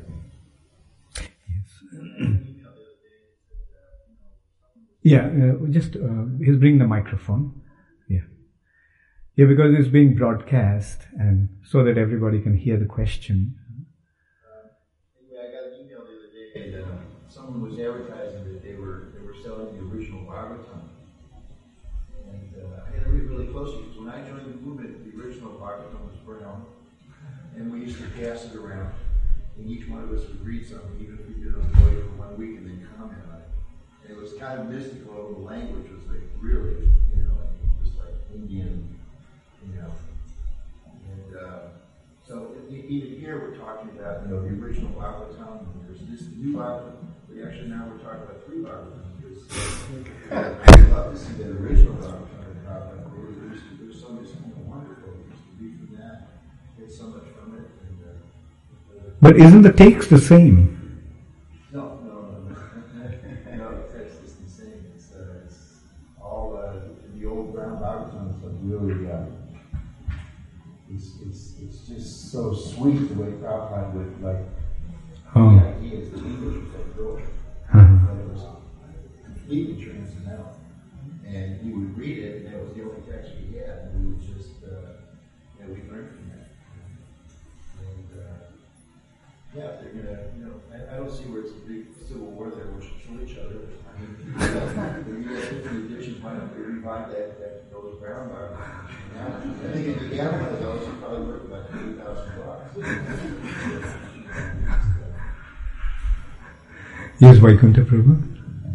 Yeah, uh, just uh, he's bringing the microphone. Yeah, yeah, because it's being broadcast, and so that everybody can hear the question. Anyway, I got an email the other day that uh, someone was advertising that they were they were selling the original Bhagavatam, and uh, I had to read really closely because when I joined the movement, the original Bhagavatam was brown, and we used to pass it around, and each one of us would read something, even if we did it only for one week, and then comment on it. And it was kind of mystical. The language was like really, you know, like, just like Indian, you know, and. Uh, So even here we're talking about, you know, the original Bhagavatam, and there's this new Bhagavatam, but actually now we're talking about three Bhagavatams, because uh, I'd love to see that original Bhagavatam. There was, there was so much wonderful. We used to read from that, get so much from it. And, uh, uh, but isn't the text the same? No, no, no, no. No, the text is the same. It's, uh, it's all, uh, the old brown Bhagavatam is like really, uh, It's, it's, it's just so sweet the way Prabhupada would, like, Oh. the ideas, the English was like good. Uh-huh. But it was completely transcendental. And he would read it, and that was the only text we had, and we would just, uh, you know, we learned from that. And, uh, yeah, if they're gonna, you know, I, I don't see where it's a big civil war there. kill each other. I mean, when you get to the addiction point, you revive that, that those brown bars. I think if you get one of those, you probably worth about three thousand bucks. Yes, Vaikuntha Prabhu.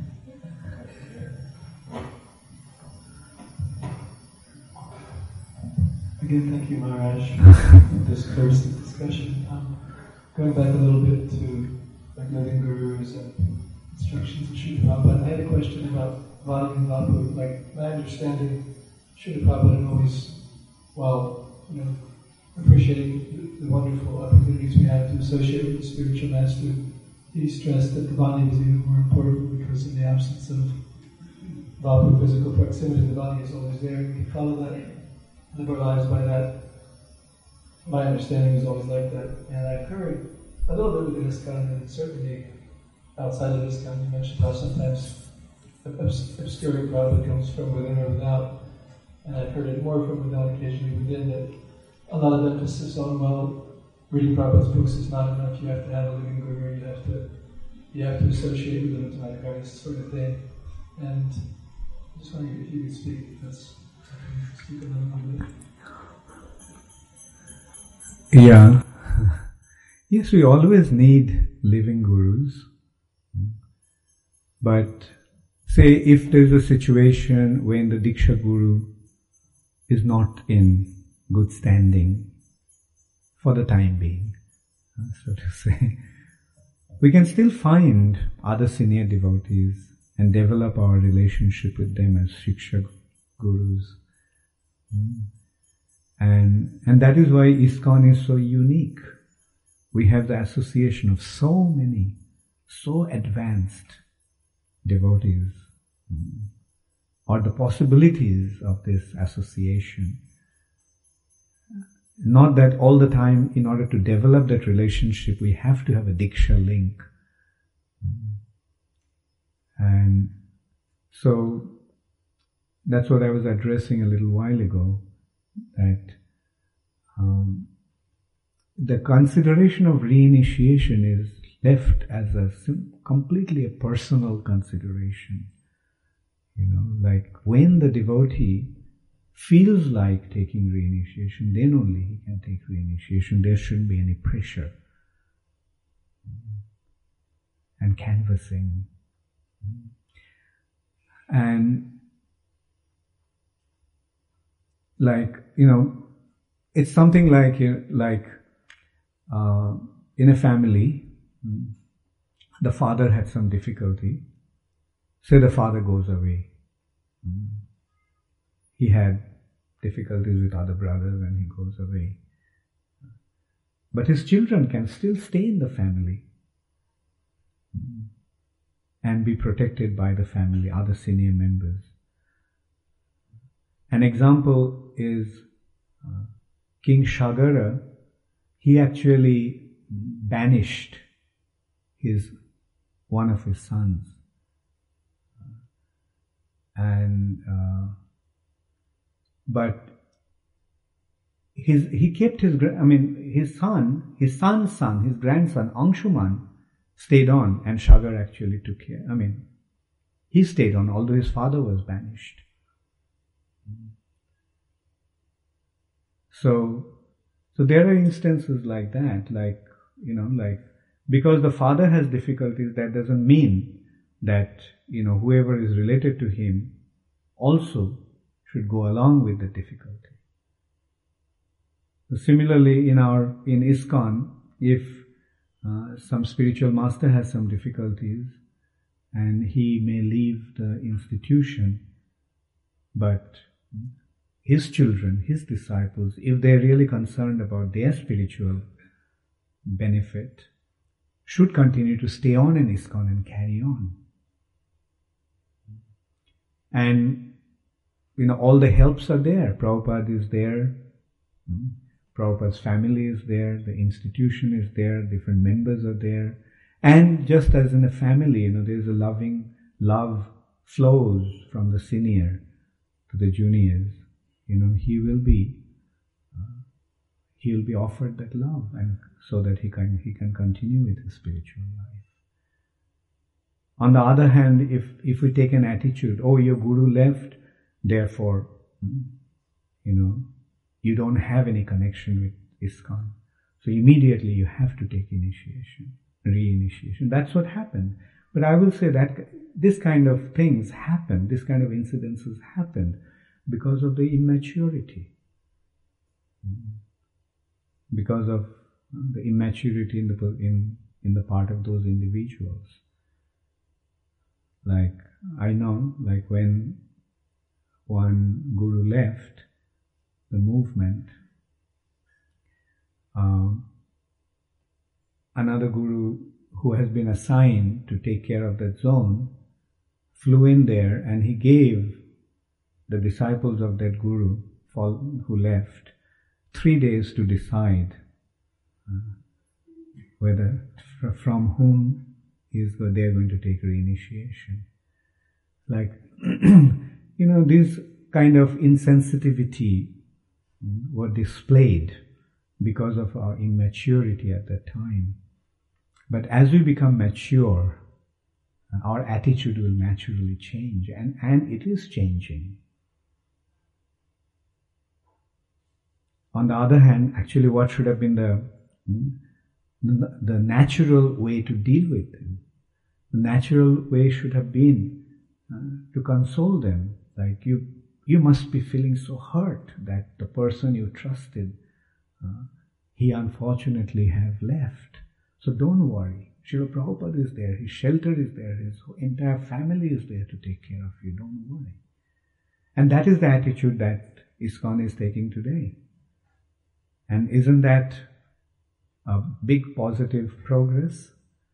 Again, thank you, Maharaj, for this course of discussion. Um, going back a little bit to like living gurus and instructions of Srila Prabhupada, I had a question about Vani and Vapu. Like, my understanding, Srila Prabhupada had always, while you know, appreciating the, the wonderful opportunities we have to associate with the spiritual master, he stressed that the Vani was even more important because in the absence of Vapu, physical proximity, the Vani is always there. We can follow that, live our lives by that. My understanding is always like that. And I've heard a little bit within ISKCON, and certainly outside of ISKCON, you mentioned how sometimes obs- obscuring Prabhupada comes from within or without. And I've heard it more from without, occasionally within, that a lot of emphasis on, well, reading Prabhupada's books is not enough. You have to have a living guru. You have to, you have to associate with them tonight, this sort of thing. And I just wondering if you could speak. That's speak a little bit. Yeah. Yes, we always need living gurus. But say if there's a situation when the Diksha Guru is not in good standing for the time being, so to say, we can still find other senior devotees and develop our relationship with them as Shiksha Gurus. And, and that is why ISKCON is so unique. We have the association of so many, so advanced devotees, or the possibilities of this association. Not that all the time, in order to develop that relationship, we have to have a Diksha link. And so, that's what I was addressing a little while ago, that um, the consideration of reinitiation is left as a completely a personal consideration. You know, like when the devotee feels like taking reinitiation, then only he can take reinitiation. There shouldn't be any pressure and canvassing. And like, you know, it's something like, like uh, in a family, the father had some difficulty. Say the father goes away. He had difficulties with other brothers and he goes away. But his children can still stay in the family and be protected by the family, other senior members. An example is uh, King Shagara. He actually banished his one of his sons, and uh, but his he kept his I mean his son, his son's son, his grandson Anshuman stayed on, and Shagar actually took care. I mean, he stayed on, although his father was banished. So, so there are instances like that, like, you know, like, because the father has difficulties, that doesn't mean that, you know, whoever is related to him also should go along with the difficulty. So similarly, in our, in ISKCON, if uh, some spiritual master has some difficulties and he may leave the institution, but his children, his disciples, if they're really concerned about their spiritual benefit, should continue to stay on in ISKCON and carry on. And, you know, all the helps are there. Prabhupada is there. Prabhupada's family is there. The institution is there. Different members are there. And just as in a family, you know, there's a loving love flows from the senior to the juniors. You know, he will be, uh, he will be offered that love, and so that he can he can continue with his spiritual life. On the other hand, if, if we take an attitude, oh, your guru left, therefore, you know, you don't have any connection with ISKCON. So immediately you have to take initiation, re-initiation. That's what happened. But I will say that this kind of things happen, this kind of incidences happen because of the immaturity. Because of the immaturity in the, in, in the part of those individuals. Like, I know, like when one guru left the movement, um, another guru who has been assigned to take care of that zone flew in there, and he gave the disciples of that guru who left three days to decide uh, whether from whom is they are going to take reinitiation. Like, you know, this kind of insensitivity were displayed because of our immaturity at that time. But as we become mature, our attitude will naturally change, and, and it is changing. On the other hand, actually what should have been the, the, the natural way to deal with them? The natural way should have been uh, to console them. Like, you, you must be feeling so hurt that the person you trusted, uh, he unfortunately have left. So don't worry. Srila Prabhupada is there, his shelter is there, his entire family is there to take care of you, don't worry. And that is the attitude that ISKCON is taking today. And isn't that a big positive progress?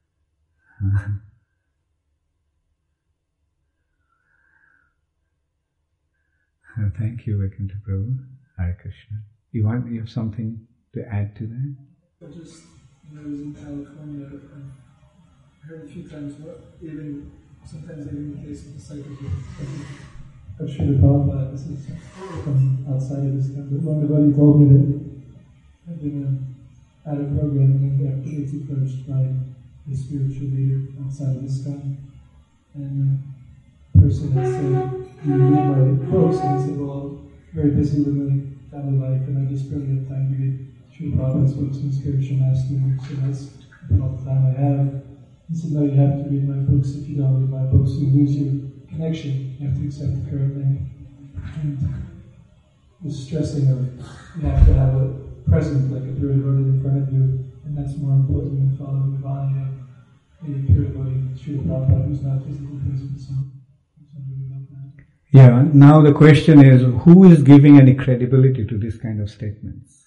Thank you, Vaikuntha Prabhu. Hare Krishna. You want, you have something to add to that? I just, when I was in California, I heard a few times, what, even, sometimes even in the case of disciples of Srila Prabhupada, this is from outside of this time, but one devotee told me that I've been uh, at a program and after it's approached by a spiritual leader outside of ISKCON, and uh, a person had said, "Do you read my books?" And he said, "Well, I'm very busy with my family life, and I just barely have time to read Srila Prabhupada's books and spiritual mastery, so that's all the time I have." He said, "No, you have to read my books. If you don't read my books, you lose your connection. You have to accept the current name." And the stressing of you have to have a present, like a pure devotee in front of you, and that's more important than following the body of a pure devotee, Srila Prabhupada, who's not physically present. So, something about that. Yeah, now the question is, who is giving any credibility to this kind of statements?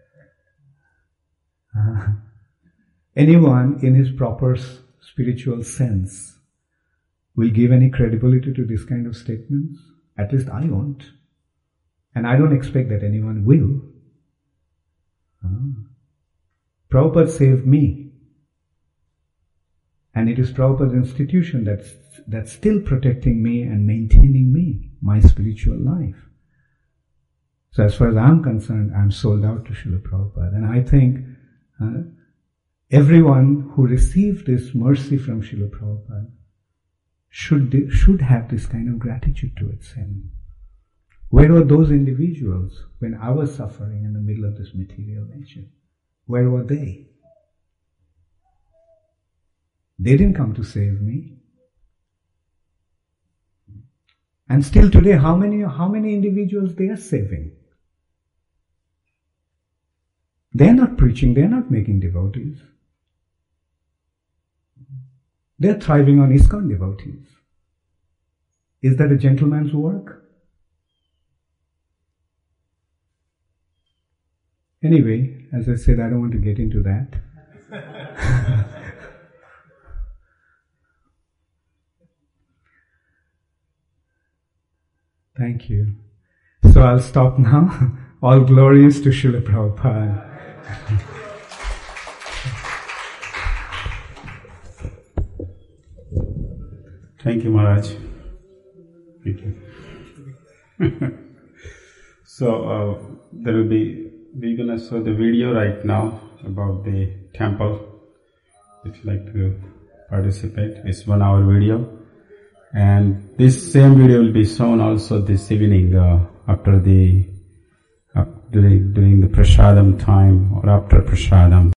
Uh, anyone in his proper spiritual sense will give any credibility to this kind of statements? At least I won't. And I don't expect that anyone will. Uh, Prabhupada saved me. And it is Prabhupada's institution that's, that's still protecting me and maintaining me, my spiritual life. So as far as I'm concerned, I'm sold out to Srila Prabhupada. And I think uh, everyone who received this mercy from Srila Prabhupada should, should have this kind of gratitude towards him. Where were those individuals when I was suffering in the middle of this material nature? Where were they? They didn't come to save me. And still today, how many, how many individuals they are saving? They are not preaching, they are not making devotees. They are thriving on ISKCON devotees. Is that a gentleman's work? Anyway, as I said, I don't want to get into that. Thank you. So I'll stop now. All glories to Srila Prabhupada. Thank you, Maharaj. Thank you. So uh, there will be, we're gonna show the video right now about the temple. If you like to participate. It's one hour video. And this same video will be shown also this evening uh, after the, uh, during, during the prasadam time or after prasadam.